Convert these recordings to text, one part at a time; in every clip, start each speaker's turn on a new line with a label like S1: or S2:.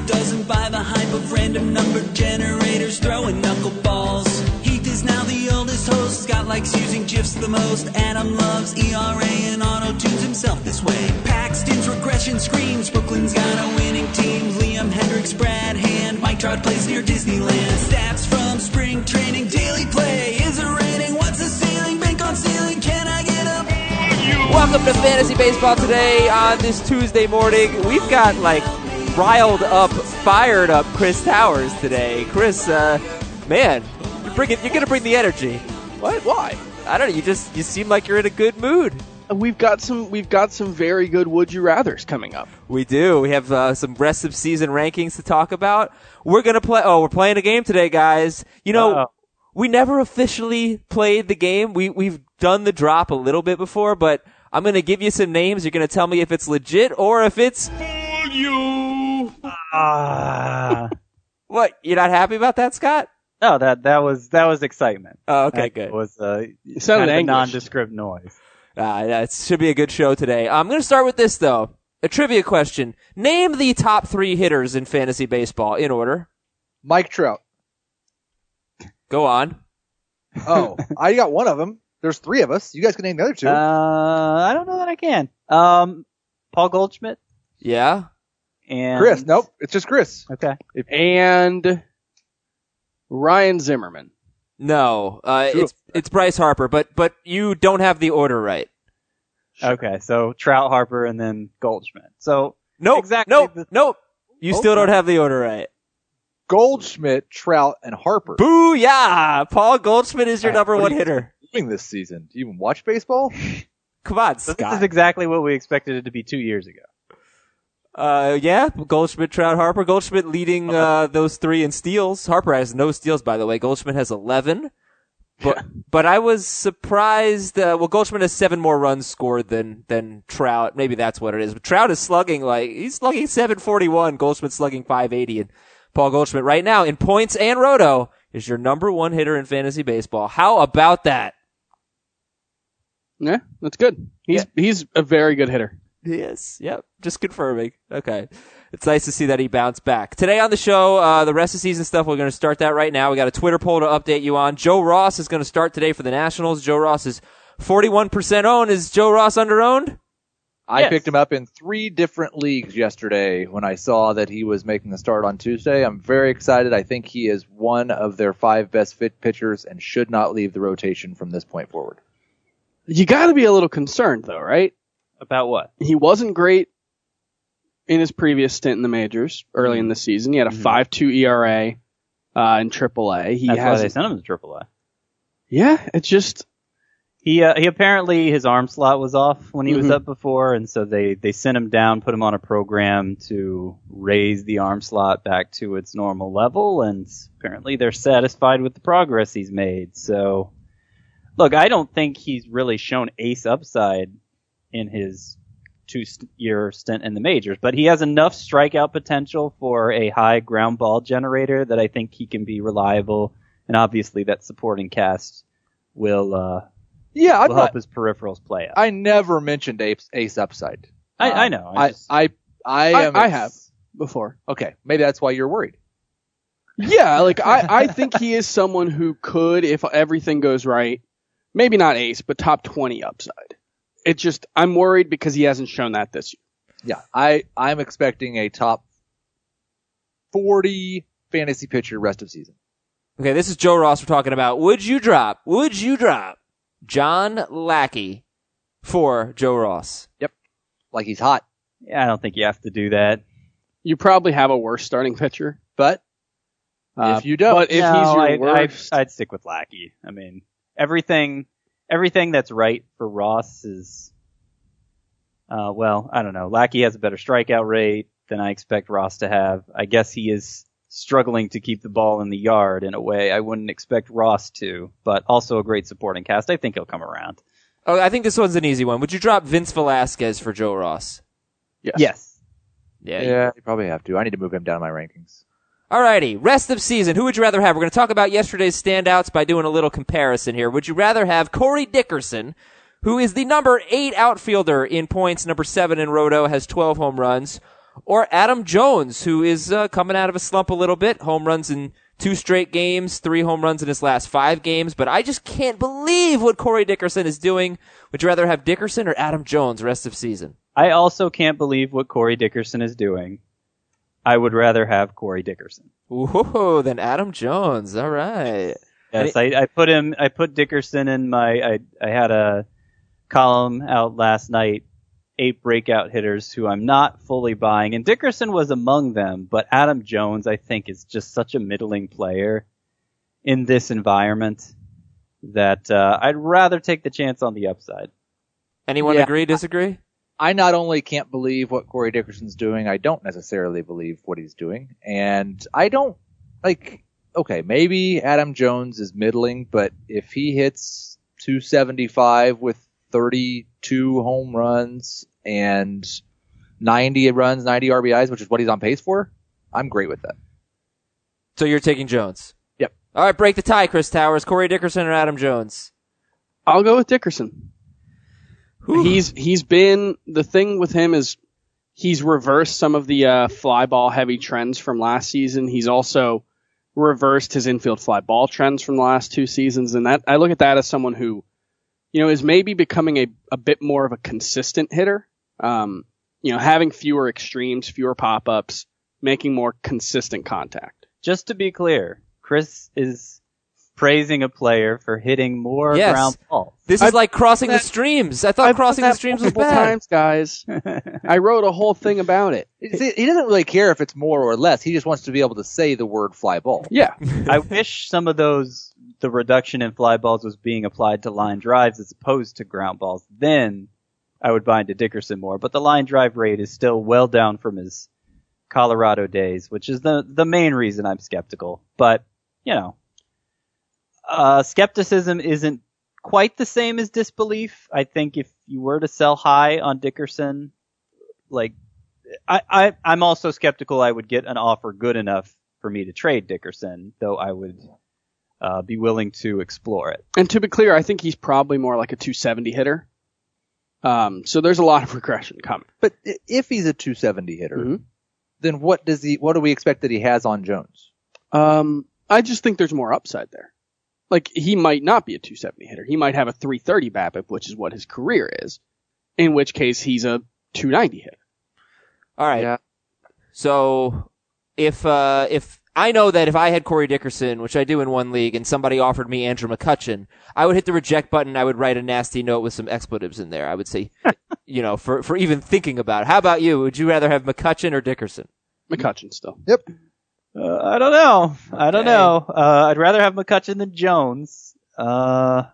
S1: doesn't buy the hype of random number generators throwing knuckleballs. Heath is now the oldest host. Scott likes using GIFs the most. Adam loves ERA and auto-tunes himself this way. Paxton's regression screams. Brooklyn's got a winning team. Liam Hendricks, Brad Hand. Mike Trout plays near Disneyland. Stats from spring training. Daily play. Is a rating? What's the ceiling? Bank on ceiling. Can I get up?
S2: Welcome to Fantasy Baseball today on this Tuesday morning. We've got riled up, fired up Chris Towers today. Chris, man, you're going to bring the energy.
S3: What? Why?
S2: I don't know. You seem like you're in a good mood.
S3: We've got some very good Would You Rathers coming up.
S2: We do. We have some rest of season rankings to talk about. We're going to play. Oh, we're playing a game today, guys. You know, we never officially played the game. We've done the drop a little bit before, but I'm going to give you some names. You're going to tell me if it's legit or if it's you. What? You're not happy about that, Scott?
S4: No, that was excitement.
S2: Oh, okay, good.
S4: It was
S3: It sounded
S4: kind of a
S3: anguished.
S4: nondescript noise.
S2: Yeah, it should be a good show today. I'm going to start with this, though. A trivia question. Name the top 3 hitters in fantasy baseball in order.
S5: Mike Trout.
S2: Go on.
S5: Oh, I got one of them. There's 3 of us. You guys can name the other 2.
S4: I don't know that I can. Paul Goldschmidt
S2: Yeah?
S4: and
S5: Chris. Nope. It's just Chris.
S4: Okay.
S3: And Ryan Zimmerman.
S2: No. It's Bryce Harper, but you don't have the order right.
S4: Okay. So Trout, Harper, and then Goldschmidt. So
S2: Nope.
S4: exactly.
S2: Nope. You still don't have the order right.
S5: Goldschmidt, Trout, and Harper.
S2: Booyah! Paul Goldschmidt is your number
S5: What
S2: one
S5: are you
S2: hitter.
S5: doing this season? Do you even watch baseball?
S2: Come on,
S4: So
S2: Scott.
S4: this is exactly what we expected it to be 2 years ago.
S2: Yeah, Goldschmidt, Trout, Harper. Goldschmidt leading those 3 in steals. Harper has no steals, by the way. Goldschmidt has 11. But I was surprised. Goldschmidt has 7 more runs scored than Trout. Maybe that's what it is. But Trout is slugging he's slugging 741. Goldschmidt's slugging 580. And Paul Goldschmidt right now in points and roto is your number 1 hitter in fantasy baseball. How about that?
S3: Yeah, that's good. He's a very good hitter.
S2: Yes. Yep. Just confirming. Okay. It's nice to see that he bounced back. Today on the show, the rest of season stuff, we're going to start that right now. We got a Twitter poll to update you on. Joe Ross is going to start today for the Nationals. Joe Ross is 41% owned. Is Joe Ross under-owned?
S5: I
S4: Yes.
S5: picked him up in 3 different leagues yesterday when I saw that he was making the start on Tuesday. I'm very excited. I think he is one of their 5 best fit pitchers and should not leave the rotation from this point forward.
S3: You got to be a little concerned, though, right?
S4: About what?
S3: He wasn't great in his previous stint in the majors early in the season. He had a 5.2 ERA in AAA.
S4: That's why they sent him to AAA.
S3: Yeah, it's just
S4: He apparently his arm slot was off when he was up before, and so they sent him down, put him on a program to raise the arm slot back to its normal level, and apparently they're satisfied with the progress he's made. So, look, I don't think he's really shown ace upside in his 2-year stint in the majors, but he has enough strikeout potential for a high ground ball generator that I think he can be reliable, and obviously that supporting cast will help his peripherals play out.
S5: I never mentioned ace upside.
S4: I know.
S5: I
S3: have before.
S5: Okay, maybe that's why you're worried.
S3: Yeah, I think he is someone who could, if everything goes right, maybe not ace, but top 20 upside. It's just, I'm worried because he hasn't shown that this year.
S5: Yeah, I'm expecting a top 40 fantasy pitcher rest of season.
S2: Okay, this is Joe Ross we're talking about. Would you drop John Lackey for Joe Ross?
S5: Yep. Like he's hot.
S4: Yeah, I don't think you have to do that.
S3: You probably have a worse starting pitcher.
S5: But if you don't.
S3: But if he's your worst.
S4: I'd stick with Lackey. I mean, everything that's right for Ross is, I don't know. Lackey has a better strikeout rate than I expect Ross to have. I guess he is struggling to keep the ball in the yard in a way I wouldn't expect Ross to, but also a great supporting cast. I think he'll come around.
S2: Oh, I think this one's an easy one. Would you drop Vince Velasquez for Joe Ross?
S4: Yes.
S5: Yeah, you probably have to. I need to move him down my rankings.
S2: Alrighty, rest of season. Who would you rather have? We're going to talk about yesterday's standouts by doing a little comparison here. Would you rather have Corey Dickerson, who is the number 8 outfielder in points, number 7 in Roto, has 12 home runs, or Adam Jones, who is coming out of a slump a little bit. Home runs in 2 straight games, 3 home runs in his last 5 games. But I just can't believe what Corey Dickerson is doing. Would you rather have Dickerson or Adam Jones rest of season?
S4: I also can't believe what Corey Dickerson is doing. I would rather have Corey Dickerson.
S2: Ooh, than Adam Jones. All right.
S4: Yes, I put Dickerson in I had a column out last night, 8 breakout hitters who I'm not fully buying, and Dickerson was among them, but Adam Jones, I think, is just such a middling player in this environment that I'd rather take the chance on the upside.
S2: Anyone agree, disagree?
S5: I not only can't believe what Corey Dickerson's doing, I don't necessarily believe what he's doing. And I don't, okay, maybe Adam Jones is middling, but if he hits 275 with 32 home runs and 90 runs, 90 RBIs, which is what he's on pace for, I'm great with that.
S2: So you're taking Jones?
S5: Yep.
S2: All right, break the tie, Chris Towers. Corey Dickerson or Adam Jones?
S3: I'll go with Dickerson.
S2: Whew.
S3: He's been, the thing with him is he's reversed some of the fly ball heavy trends from last season. He's also reversed his infield fly ball trends from the last 2 seasons. And that, I look at that as someone who, is maybe becoming a bit more of a consistent hitter. Having fewer extremes, fewer pop-ups, making more consistent contact.
S4: Just to be clear, Chris is praising a player for hitting more ground balls.
S2: This is like crossing the streams. I thought crossing the streams was bad.
S3: Times, guys. I wrote a whole thing about it.
S5: He doesn't really care if it's more or less. He just wants to be able to say the word fly ball.
S3: Yeah.
S4: I wish some of the reduction in fly balls was being applied to line drives as opposed to ground balls. Then I would buy into Dickerson more. But the line drive rate is still well down from his Colorado days, which is the main reason I'm skeptical. But, skepticism isn't quite the same as disbelief. I think if you were to sell high on Dickerson, I'm also skeptical I would get an offer good enough for me to trade Dickerson, though I would be willing to explore it.
S3: And to be clear, I think he's probably more like a 270 hitter. So there's a lot of regression coming.
S5: But if he's a 270 hitter, then what do we expect that he has on Jones?
S3: I just think there's more upside there. He might not be a 270 hitter. He might have a 330 BABIP, which is what his career is, in which case he's a 290 hitter.
S2: All right.
S3: Yeah.
S2: So if I know that if I had Corey Dickerson, which I do in one league, and somebody offered me Andrew McCutchen, I would hit the reject button. I would write a nasty note with some expletives in there. I would say, for even thinking about it. How about you? Would you rather have McCutchen or Dickerson?
S3: McCutchen still.
S5: Yep.
S4: I don't know. I'd rather have McCutchen than Jones. I'm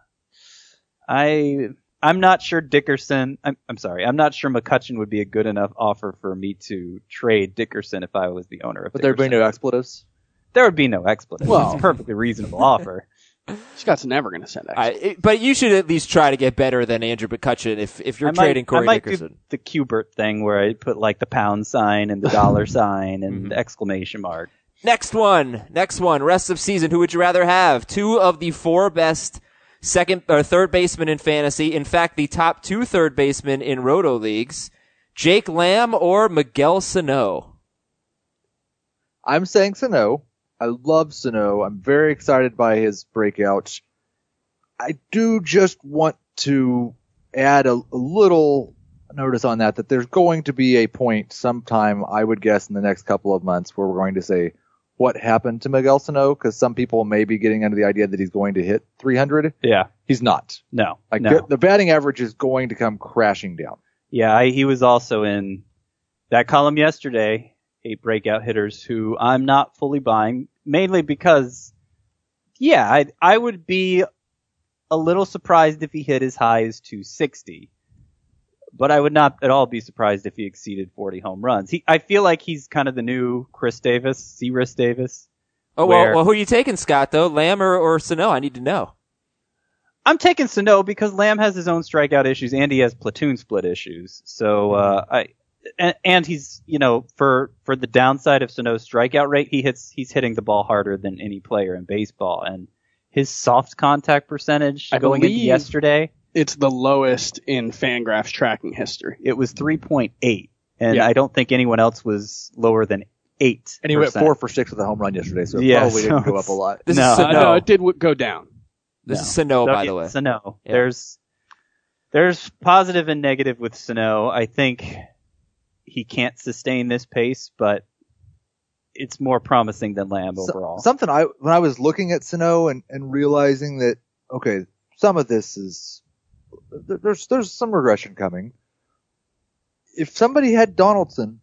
S4: not sure Dickerson. I'm sorry. I'm not sure McCutchen would be a good enough offer for me to trade Dickerson if I was the owner of
S5: But
S4: Dickerson.
S5: there'd be no expletives?
S4: There would be no expletives.
S3: Well,
S4: it's a perfectly reasonable offer.
S3: Scott's never going to send extra.
S2: But you should at least try to get better than Andrew McCutchen if you're trading Corey Dickerson.
S4: Do the Qbert thing where I put the pound sign and the dollar sign and the exclamation mark.
S2: Next one. Rest of season. Who would you rather have? 2 of the 4 best second or third basemen in fantasy. In fact, the top 2 third basemen in roto leagues. Jake Lamb or Miguel Sano?
S5: I'm saying Sano. I love Sano. I'm very excited by his breakout. I do just want to add a little notice on that there's going to be a point sometime, I would guess, in the next couple of months where we're going to say, what happened to Miguel Sano? Because some people may be getting under the idea that he's going to hit 300.
S4: Yeah.
S5: He's not.
S4: No.
S5: The batting average is going to come crashing down.
S4: Yeah, he was also in that column yesterday, 8 breakout hitters who I'm not fully buying, mainly because, I would be a little surprised if he hit as high as 260. But I would not at all be surprised if he exceeded 40 home runs. I feel like he's kind of the new Chris Davis, C-Ris Davis.
S2: Oh, well, who are you taking, Scott, though? Lamb or Sano? I need to know.
S4: I'm taking Sano because Lamb has his own strikeout issues and he has platoon split issues. So, and he's, for the downside of Sano's strikeout rate, he's hitting the ball harder than any player in baseball. And his soft contact percentage going into yesterday,
S3: it's the lowest in Fangraphs tracking history.
S4: It was 3.8. And
S3: Yeah.
S4: I don't think anyone else was lower than 8%.
S5: And he went 4 for 6 with a home run yesterday, so it
S4: Yeah,
S5: probably
S4: so
S5: didn't go
S4: it's-
S5: up a lot.
S2: This
S4: No.
S2: is Sano.
S3: No, it did go down.
S2: This is Sano, by the way.
S4: Sano.
S2: Yeah.
S4: There's positive and negative with Sano. I think he can't sustain this pace, but it's more promising than Lamb overall.
S5: Something when I was looking at Sano and realizing that, okay, some of this is, there's some regression coming. If somebody had Donaldson,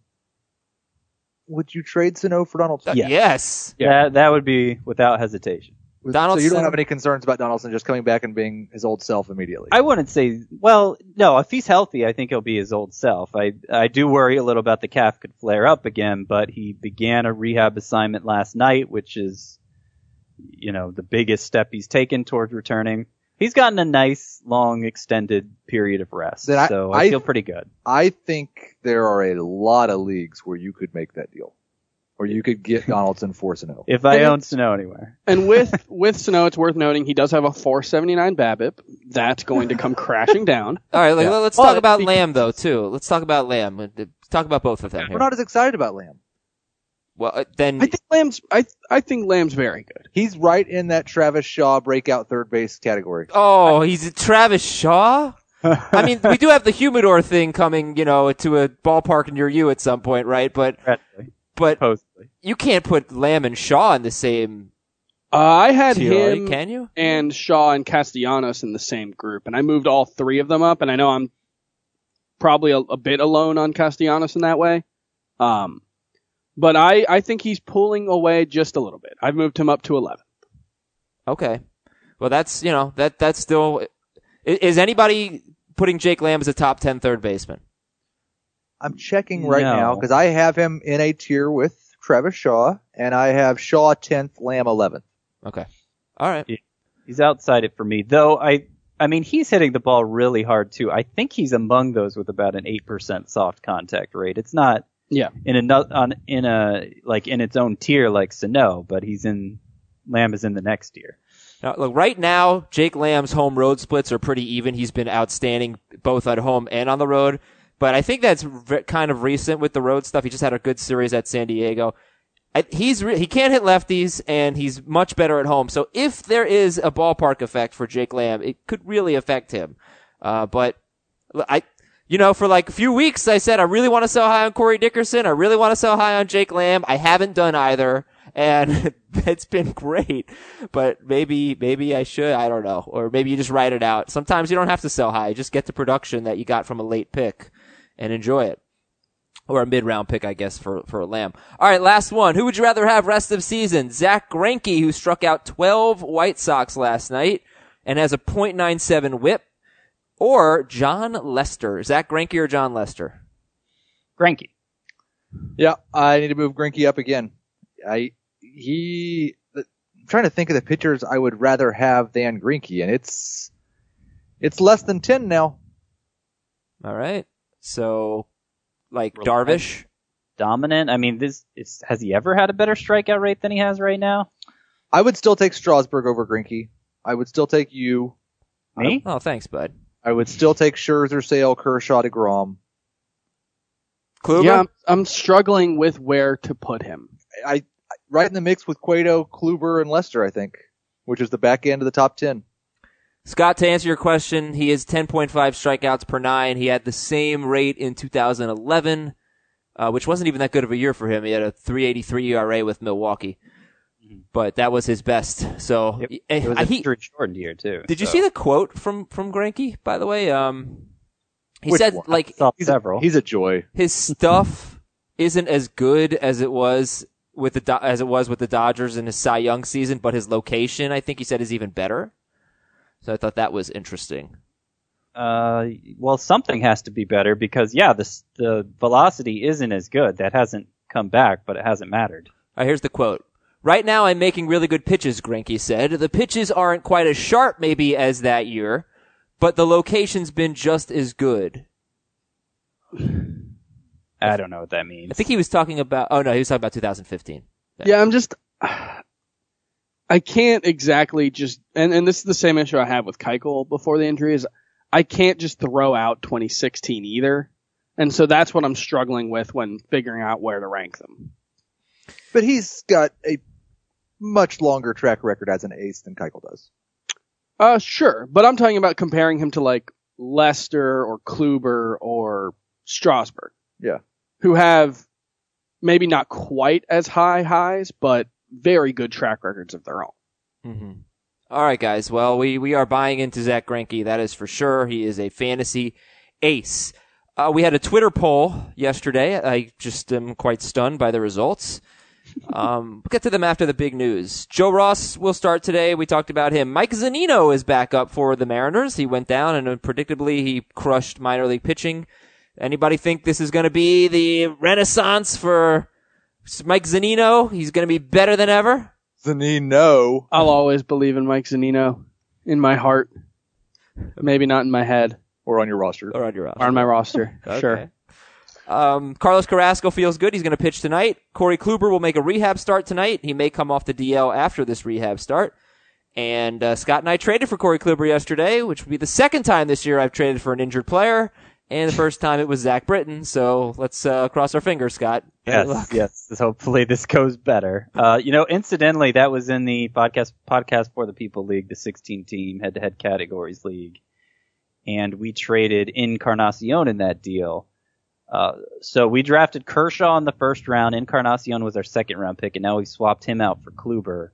S5: would you trade Sano for Donaldson?
S4: Yes.
S2: Yes.
S4: That would be without hesitation.
S5: So you
S2: Donaldson-
S5: don't have any concerns about Donaldson just coming back and being his old self immediately?
S4: I wouldn't say, well, no, if he's healthy, I think he'll be his old self. I do worry a little about the calf could flare up again, but he began a rehab assignment last night, which is, the biggest step he's taken towards returning. He's gotten a nice, long, extended period of rest,
S5: Then
S4: so
S5: I-
S4: I feel pretty good.
S5: I think there are a lot of leagues where you could make that deal. Or you could get Donaldson for Sano.
S4: If I
S3: And
S4: own
S3: it's-
S4: Sano anywhere.
S3: And with Sano, it's worth noting he does have a 479 BABIP. That's going to come crashing down.
S2: All right, let's
S3: Well,
S2: talk about
S3: because-
S2: Lamb, though, too. Let's talk about Lamb. Let's talk about both of them here.
S5: We're not as excited about Lamb.
S2: Well, then,
S3: I think Lamb's very good.
S5: He's right in that Travis Shaw breakout third base category.
S2: oh, he's a Travis Shaw? I mean, we do have the humidor thing coming, to a ballpark near you at some point, right? But
S4: Supposedly.
S2: you can't put Lamb and Shaw in the same
S3: I had
S2: tier,
S3: him
S2: can you?
S3: and Shaw and Castellanos in the same group, and I moved all three of them up, and I know I'm probably a bit alone on Castellanos in that way. But I think he's pulling away just a little bit. I've moved him up to 11.
S2: Okay. Well, that's, that's still... Is anybody putting Jake Lamb as a top 10 third baseman?
S5: I'm checking right
S4: No.
S5: now because I have him in a tier with Travis Shaw, and I have Shaw 10th, Lamb 11th.
S2: Okay. All right.
S4: He's outside it for me, though. I mean, he's hitting the ball really hard too. I think he's among those with about an 8% soft contact rate. It's not in its own tier like Sano, but Lamb is in the next tier.
S2: Now, look, right now, Jake Lamb's home road splits are pretty even. He's been outstanding both at home and on the road. But I think that's kind of recent with the road stuff. He just had a good series at San Diego. He can't hit lefties, and he's much better at home. So if there is a ballpark effect for Jake Lamb, it could really affect him. But for like a few weeks, I said I really want to sell high on Corey Dickerson. I really want to sell high on Jake Lamb. I haven't done either, and it's been great. But maybe I should. I don't know. Or maybe you just write it out. Sometimes you don't have to sell high. Just get the production that you got from a late pick and enjoy it. Or a mid-round pick, I guess, for a Lamb. All right, last one. Who would you rather have rest of season? Zach Greinke, who struck out 12 White Sox last night and has a .97 whip, or John Lester? Zach Greinke or John Lester?
S4: Greinke.
S5: Yeah, I need to move Greinke up again. I'm trying to think of the pitchers I would rather have than Greinke, and it's less than 10 now.
S2: All right. So, like Darvish?
S4: Dominant. I mean, has he ever had a better strikeout rate than he has right now?
S5: I would still take Strasburg over Greinke. I would still take you.
S4: Me?
S2: Oh, thanks, bud.
S5: I would still take Scherzer, Sale, Kershaw, DeGrom.
S2: Kluber?
S3: Yeah, I'm struggling with where to put him.
S5: I right in the mix with Cueto, Kluber, and Lester, I think, which is the back end of the top 10.
S2: Scott, to answer your question, he is 10.5 strikeouts per nine. He had the same rate in 2011, which wasn't even that good of a year for him. He had a 3.83 ERA with Milwaukee, but that was his best. So
S4: It was a injury shortened year too.
S2: Did you see the quote from Greinke, by the way? He
S5: Which
S2: said
S5: one?
S2: like
S4: Several.
S5: He's a joy.
S2: his stuff isn't as good as it was with the Dodgers in his Cy Young season, but his location, I think he said, is even better. So I thought that was interesting.
S4: Well, something has to be better because, the velocity isn't as good. That hasn't come back, but it hasn't mattered.
S2: All right, here's the quote. Right now I'm making really good pitches, Greinke said. The pitches aren't quite as sharp maybe as that year, but the location's been just as good.
S4: I don't know what that means.
S2: I think he was talking about, he was talking about 2015.
S3: Yeah, I can't exactly just, and this is the same issue I had with Keuchel before the injury, is I can't just throw out 2016 either. And so that's what I'm struggling with when figuring out where to rank them.
S5: But he's got a much longer track record as an ace than Keuchel does.
S3: Sure. But I'm talking about comparing him to like Lester or Kluber or Strasburg.
S5: Yeah.
S3: Who have maybe not quite as high highs, but very good track records of their own.
S2: Mm-hmm. All right, guys. Well, we are buying into Zach Greinke. That is for sure. He is a fantasy ace. We had a Twitter poll yesterday. I just am quite stunned by the results. We'll get to them after the big news. Joe Ross will start today. We talked about him. Mike Zunino is back up for the Mariners. He went down and predictably he crushed minor league pitching. Anybody think this is going to be the renaissance for Mike Zunino? He's going to be better than ever?
S5: Zunino.
S3: I'll always believe in Mike Zunino. In my heart. Maybe not in my head.
S5: Or on your roster.
S2: Or on your roster.
S3: Or on my roster.
S2: Okay.
S3: Sure.
S2: Carlos Carrasco feels good. He's going to pitch tonight. Corey Kluber will make a rehab start tonight. He may come off the DL after this rehab start. And Scott and I traded for Corey Kluber yesterday, which would be the second time this year I've traded for an injured player. And the first time it was Zach Britton. So let's cross our fingers, Scott.
S4: Yes. Hopefully this goes better. Incidentally, that was in the Podcast for the People League, the 16-team head-to-head categories league. And we traded Encarnacion in that deal. So we drafted Kershaw in the first round. Encarnacion was our second round pick, and now we swapped him out for Kluber.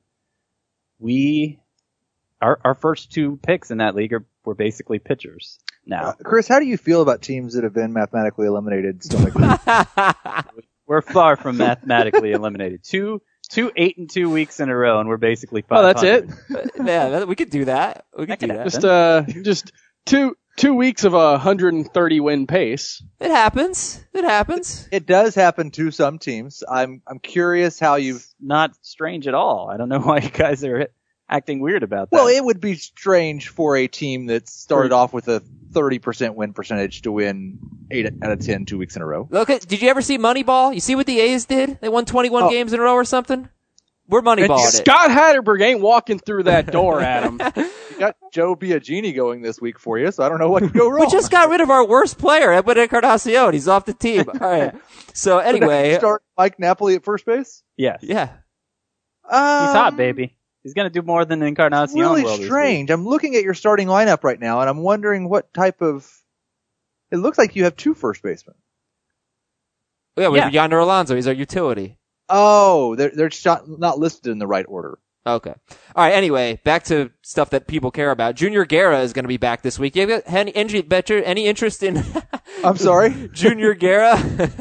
S4: Our first two picks in that league were basically pitchers. Now,
S5: Chris, how do you feel about teams that have been mathematically eliminated still making
S4: We're far from mathematically eliminated. Two 8-2 weeks in a row, and we're basically 500.
S3: Oh, that's it?
S2: Yeah, we could do that. We could do
S3: that. Just 2 weeks of a 130 win pace.
S2: It happens.
S5: It does happen to some teams. I'm curious how you've...
S4: Not strange at all. I don't know why you guys are acting weird about that.
S5: Well, it would be strange for a team that started off with a 30% win percentage to win 8 out of 10 2 weeks in a row.
S2: Look, did you ever see Moneyball? You see what the A's did? They won 21 games in a row or something? We're Moneyballing it.
S3: Scott Hatterberg ain't walking through that door, Adam.
S5: You got Joe Biagini going this week for you, so I don't know what could go wrong.
S2: We just got rid of our worst player, Edwin Encarnacion. He's off the team. All right. So anyway.
S5: Start Mike Napoli at first base?
S4: Yes.
S2: Yeah.
S4: He's hot, baby. He's going to do more than Encarnacion will.
S5: Really strange. I'm looking at your starting lineup right now, and I'm wondering what type of... It looks like you have 2 first basemen.
S2: Yeah, we have Yonder Alonso. He's our utility.
S5: Oh, they're not listed in the right order.
S2: Okay. All right. Anyway, back to stuff that people care about. Junior Guerra is going to be back this week. You got any interest in?
S5: I'm sorry,
S2: Junior Guerra.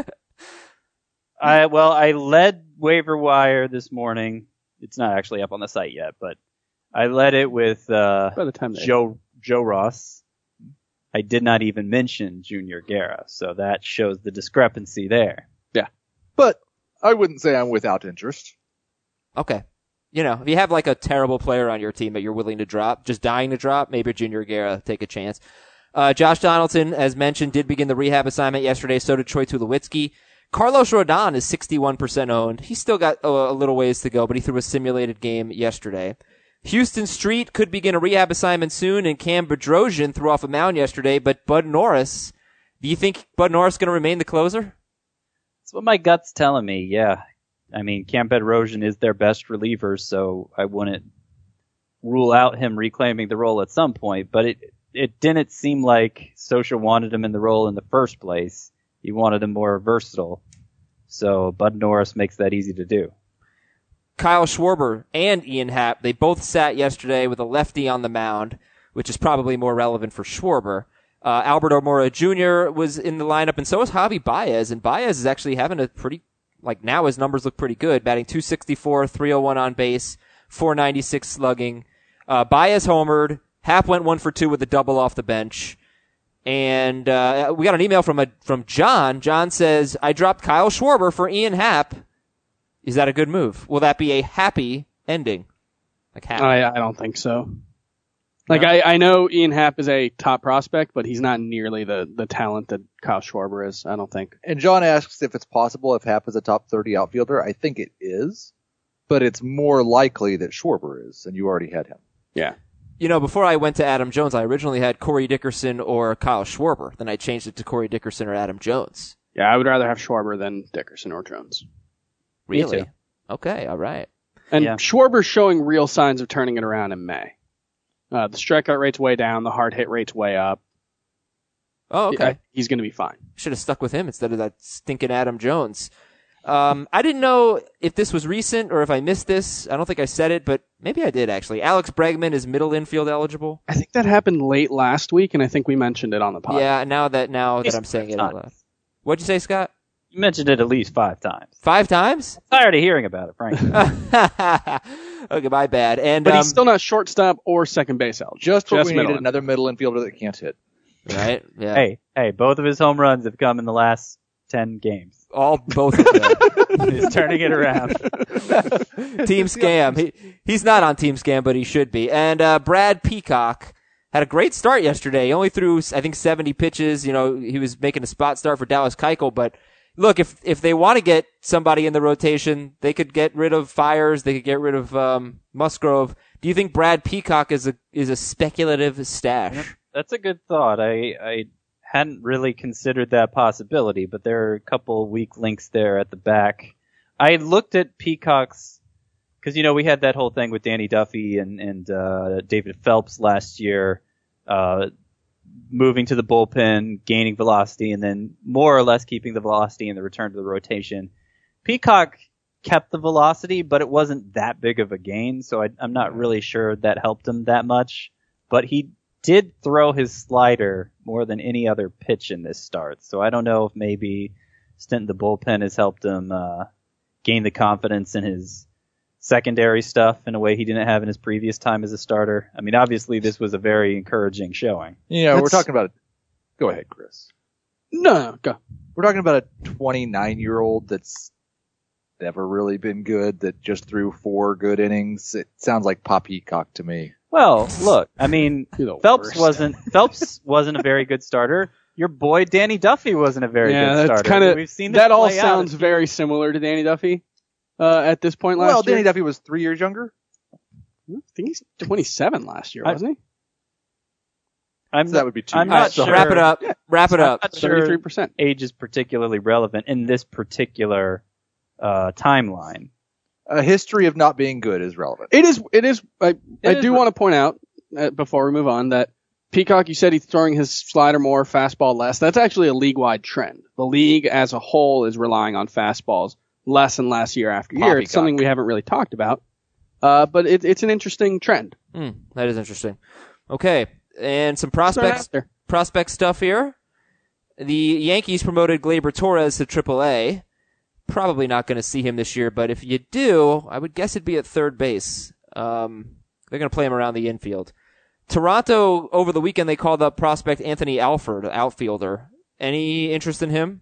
S4: I led waiver wire this morning. It's not actually up on the site yet, but I led it with
S3: by the time
S4: Joe Ross. I did not even mention Junior Guerra, so that shows the discrepancy there.
S5: Yeah, but I wouldn't say I'm without interest.
S2: Okay. If you have like a terrible player on your team that you're willing to drop, just dying to drop, maybe Junior Guerra, take a chance. Josh Donaldson, as mentioned, did begin the rehab assignment yesterday. So did Troy Tulowitzki. Carlos Rodon is 61% owned. He's still got a little ways to go, but he threw a simulated game yesterday. Houston Street could begin a rehab assignment soon, and Cam Bedrosian threw off a mound yesterday, but Bud Norris, do you think Bud Norris is going to remain the closer?
S4: That's what my gut's telling me, yeah. I mean, Cam Bedrosian is their best reliever, so I wouldn't rule out him reclaiming the role at some point, but it didn't seem like Scioscia wanted him in the role in the first place. He wanted him more versatile. So Bud Norris makes that easy to do.
S2: Kyle Schwarber and Ian Happ, they both sat yesterday with a lefty on the mound, which is probably more relevant for Schwarber. Albert O'Mora Jr. was in the lineup, and so is Javi Baez, and Baez is actually having a pretty, now his numbers look pretty good, batting .264, 301 on base, .496 slugging. Baez homered, Happ went 1 for 2 with a double off the bench. And we got an email from John. John says, I dropped Kyle Schwarber for Ian Happ. Is that a good move? Will that be a happy ending?
S3: I don't think so. I know Ian Happ is a top prospect, but he's not nearly the talent that Kyle Schwarber is, I don't think.
S5: And John asks if it's possible if Happ is a top 30 outfielder. I think it is, but it's more likely that Schwarber is, and you already had him.
S3: Yeah.
S2: before I went to Adam Jones, I originally had Corey Dickerson or Kyle Schwarber. Then I changed it to Corey Dickerson or Adam Jones.
S3: Yeah, I would rather have Schwarber than Dickerson or Jones.
S2: Really?
S4: Me too.
S2: Okay, all right.
S3: And
S4: Yeah.
S3: Schwarber's showing real signs of turning it around in May. The strikeout rate's way down. The hard hit rate's way up.
S2: Oh, okay.
S3: He's going to be fine.
S2: Should have stuck with him instead of that stinking Adam Jones. I didn't know if this was recent or if I missed this. I don't think I said it, but maybe I did actually. Alex Bregman is middle infield eligible.
S3: I think that happened late last week, and I think we mentioned it on the pod.
S2: Yeah, now that I'm saying it out loud. What'd you say, Scott?
S4: You mentioned it at least 5 times.
S2: 5 times?
S4: Tired of hearing about it, frankly.
S2: Okay, my bad. And
S3: But he's still not shortstop or second base eligible.
S5: Just what we
S3: middle
S5: needed, another middle infielder that can't hit.
S2: right? Yeah.
S4: hey, both of his home runs have come in the last 10 games.
S2: Both of them.
S4: He's turning it around.
S2: Team Scam. He's not on Team Scam, but he should be. And Brad Peacock had a great start yesterday. He only threw, I think, 70 pitches. He was making a spot start for Dallas Keuchel. But look, if they want to get somebody in the rotation, they could get rid of Fires. They could get rid of Musgrove. Do you think Brad Peacock is a speculative stash?
S4: That's a good thought. I hadn't really considered that possibility, but there are a couple weak links there at the back. I looked at Peacock's, because, we had that whole thing with Danny Duffy and David Phelps last year, moving to the bullpen, gaining velocity, and then more or less keeping the velocity in the return to the rotation. Peacock kept the velocity, but it wasn't that big of a gain, so I'm not really sure that helped him that much. But he did throw his slider more than any other pitch in this start, so I don't know if maybe stint in the bullpen has helped him gain the confidence in his secondary stuff in a way he didn't have in his previous time as a starter. I mean, obviously this was a very encouraging showing.
S5: Yeah, we're talking about Go ahead, Chris.
S3: No, go.
S5: We're talking about a 29-year-old that's never really been good, that just threw 4 good innings. It sounds like Pop Peacock to me.
S4: Well, look, I mean,
S3: You're the
S4: Phelps
S3: worst.
S4: wasn't a very good starter. Your boy Danny Duffy wasn't a very good starter.
S3: That's kind of
S4: We've seen this
S3: that all
S4: play out.
S3: sounds very similar to Danny Duffy at this point last
S5: Well,
S3: year.
S5: Danny Duffy was 3 years younger.
S3: I think he's 27 last year, wasn't he?
S4: I'm
S5: So that would be 2
S4: I'm
S5: years.
S4: not
S2: So
S4: sure.
S2: wrap it up. Wrap it up.
S4: I'm not sure
S3: 33%.
S4: age is particularly relevant in this particular timeline.
S5: A history of not being good is relevant.
S3: It is. I
S4: is
S3: do want to point out before we move on that Peacock, you said he's throwing his slider more, fastball less. That's actually a league-wide trend. The league as a whole is relying on fastballs less and less year after year. It's something we haven't really talked about, but it's an interesting trend.
S2: That is interesting. Okay, and some
S3: Start
S2: prospect
S3: after.
S2: stuff here. The Yankees promoted Gleyber Torres to AAA. Probably not going to see him this year, but if you do, I would guess it'd be at third base. They're going to play him around the infield. Toronto, over the weekend, they called up prospect Anthony Alford, outfielder. Any interest in him?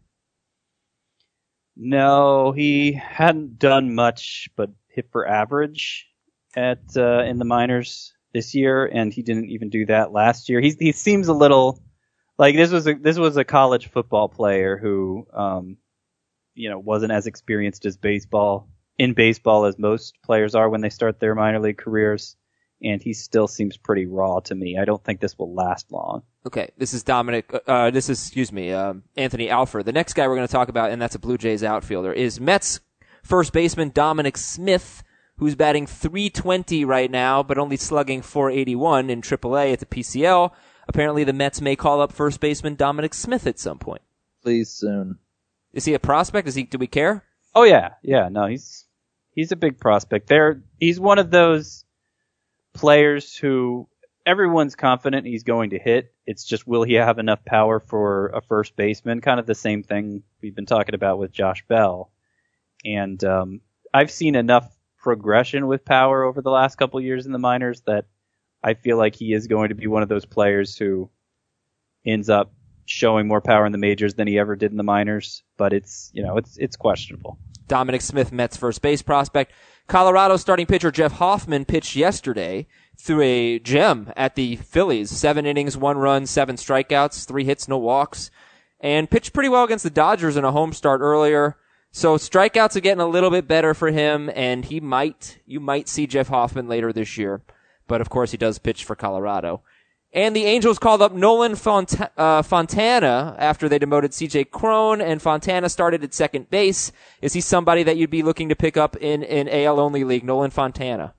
S4: No, he hadn't done much but hit for average at in the minors this year, and he didn't even do that last year. He seems a little like this was a college football player who wasn't as experienced as baseball as most players are when they start their minor league careers, and he still seems pretty raw to me. I don't think this will last long.
S2: Okay, this is Anthony Alford. The next guy we're going to talk about, and that's a Blue Jays outfielder, is Mets first baseman Dominic Smith, who's batting .320 right now, but only slugging .481 in AAA at the PCL. Apparently the Mets may call up first baseman Dominic Smith at some point.
S5: Please soon.
S2: Is he a prospect? Do we care?
S4: Oh yeah. No, he's a big prospect. He's one of those players who everyone's confident he's going to hit. It's just, will he have enough power for a first baseman? Kind of the same thing we've been talking about with Josh Bell. And I've seen enough progression with power over the last couple of years in the minors that I feel like he is going to be one of those players who ends up showing more power in the majors than he ever did in the minors. But it's questionable.
S2: Dominic Smith, Mets first base prospect. Colorado starting pitcher Jeff Hoffman pitched yesterday through a gem at the Phillies. 7 innings, 1 run, 7 strikeouts, 3 hits, no walks, and pitched pretty well against the Dodgers in a home start earlier. So strikeouts are getting a little bit better for him, and you might see Jeff Hoffman later this year. but of course he does pitch for Colorado. And the Angels called up Nolan Fontana after they demoted C.J. Cron, and Fontana started at second base. Is he somebody that you'd be looking to pick up in AL-only league, Nolan Fontana?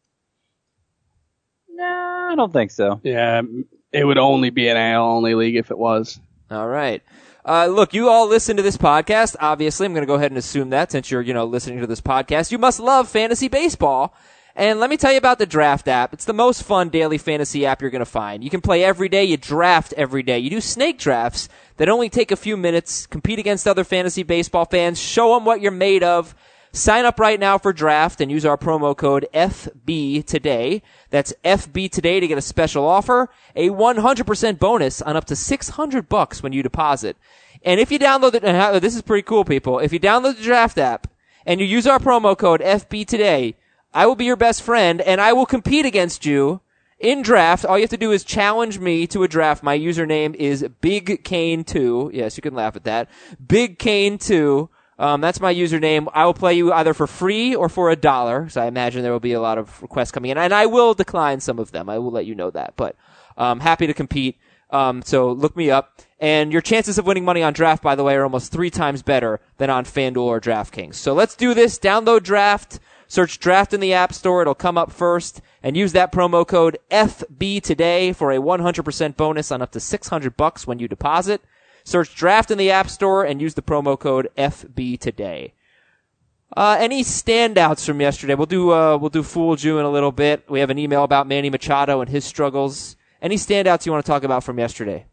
S4: Nah, I don't think so.
S3: Yeah, it would only be an AL-only league if it was.
S2: All right. Look, you all listen to this podcast. Obviously, I'm going to go ahead and assume that since you're, listening to this podcast. You must love fantasy baseball. And let me tell you about the Draft app. It's the most fun daily fantasy app you're going to find. You can play every day. You draft every day. You do snake drafts that only take a few minutes. Compete against other fantasy baseball fans. Show them what you're made of. Sign up right now for Draft and use our promo code FB today. That's FB today to get a special offer, a 100% bonus on up to $600 when you deposit. And if you download it, this is pretty cool, people. If you download the Draft app and you use our promo code FB today, I will be your best friend, and I will compete against you in draft. All you have to do is challenge me to a draft. My username is BigCane2. Yes, you can laugh at that. BigCane2. That's my username. I will play you either for free or for $1. So I imagine there will be a lot of requests coming in, and I will decline some of them. I will let you know that, but happy to compete. So look me up. And your chances of winning money on Draft, by the way, are almost 3 times better than on FanDuel or DraftKings. So let's do this. Download Draft. Search Draft in the App Store. It'll come up first. And use that promo code FB today for a 100% bonus on up to $600 when you deposit. Search Draft in the App Store and use the promo code FB today. Any standouts from yesterday? We'll do Fooled You in a little bit. We have an email about Manny Machado and his struggles. Any standouts you want to talk about from yesterday?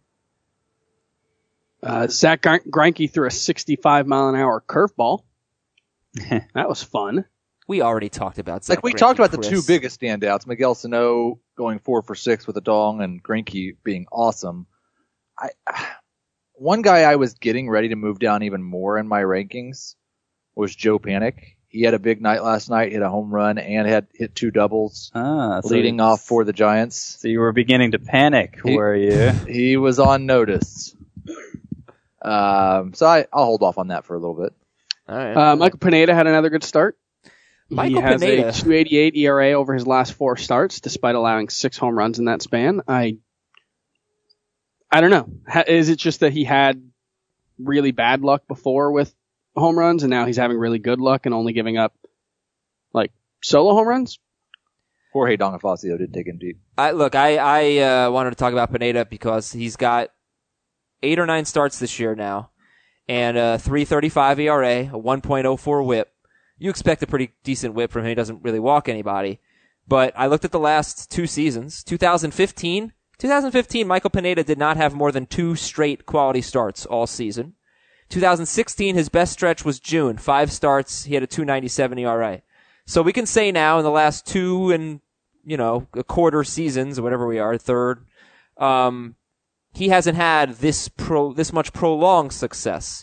S3: Zach Greinke threw a 65-mile-an-hour curveball. That was fun.
S2: We already talked about Zach
S5: we
S2: Greinke,
S5: talked about
S2: Chris.
S5: the 2 biggest standouts, Miguel Sano going 4 for 6 with a dong and Greinke being awesome. One guy I was getting ready to move down even more in my rankings was Joe Panik. He had a big night last night, hit a home run, and had hit 2 doubles, leading off for the Giants.
S4: So you were beginning to panic, were you?
S5: He was on notice. So I'll hold off on that for a little bit.
S2: All right.
S3: Michael Pineda had another good start.
S2: Michael
S3: he has
S2: Pineda.
S3: a 2.88 ERA over his last 4 starts, despite allowing 6 home runs in that span. I don't know. Is it just that he had really bad luck before with home runs, and now he's having really good luck and only giving up solo home runs?
S5: Jorge Dongafacio did take him deep.
S2: I wanted to talk about Pineda because he's got 8 or 9 starts this year now, and a 3.35 ERA, a 1.04 WHIP. You expect a pretty decent WHIP from him. He doesn't really walk anybody. But I looked at the last 2 seasons. 2015, Michael Pineda did not have more than 2 straight quality starts all season. 2016, his best stretch was June. 5 starts, he had a 2.97 ERA. So we can say now in the last 2 and, a quarter seasons, or whatever we are, third, he hasn't had this much prolonged success.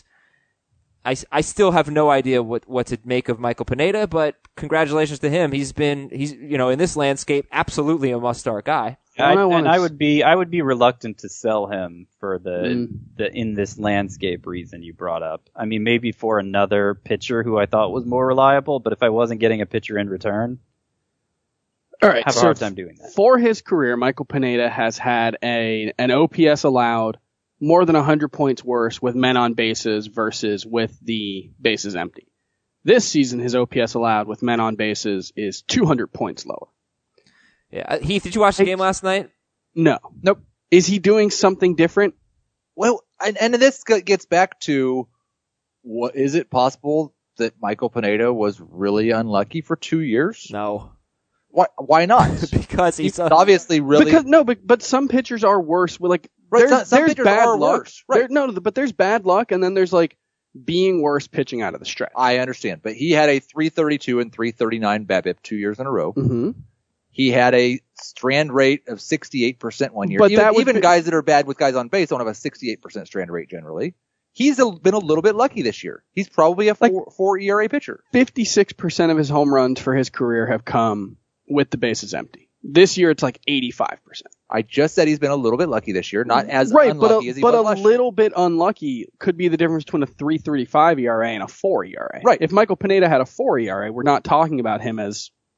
S2: I still have no idea what to make of Michael Pineda, but congratulations to him. He's in this landscape, absolutely a must-start guy.
S4: I would be reluctant to sell him for the in this landscape reason you brought up. I mean, maybe for another pitcher who I thought was more reliable, but if I wasn't getting a pitcher in return,
S3: all right,
S4: have a hard time doing that.
S3: For his career, Michael Pineda has had an OPS allowed more than 100 points worse with men on bases versus with the bases empty. This season, his OPS allowed with men on bases is 200 points lower.
S2: Yeah, Heath, did you watch the game last night?
S3: No.
S5: Nope.
S3: Is he doing something different?
S5: Well, and this gets back to, is it possible that Michael Pineda was really unlucky for 2 years?
S2: No.
S5: Why not?
S2: Because he's
S5: obviously really...
S3: But some pitchers are worse. There's
S5: pitchers
S3: bad
S5: are
S3: luck.
S5: worse. Right.
S3: But there's bad luck, and then there's being worse pitching out of the stretch.
S5: I understand, but he had a 3.32 and 3.39 BABIP 2 years in a row.
S3: Mm-hmm.
S5: He had a strand rate of 68% one year.
S3: But
S5: even guys that are bad with guys on base don't have a 68% strand rate generally. He's been a little bit lucky this year. He's probably a 4 ERA pitcher.
S3: 56% of his home runs for his career have come with the bases empty. This year it's 85%.
S5: I just said he's been a little bit lucky this year, not as unlucky as he was last year.
S3: But a little bit unlucky could be the difference between a 3.35 ERA and a 4 ERA.
S5: Right.
S3: If Michael Pineda had a 4 ERA, we're not talking about him as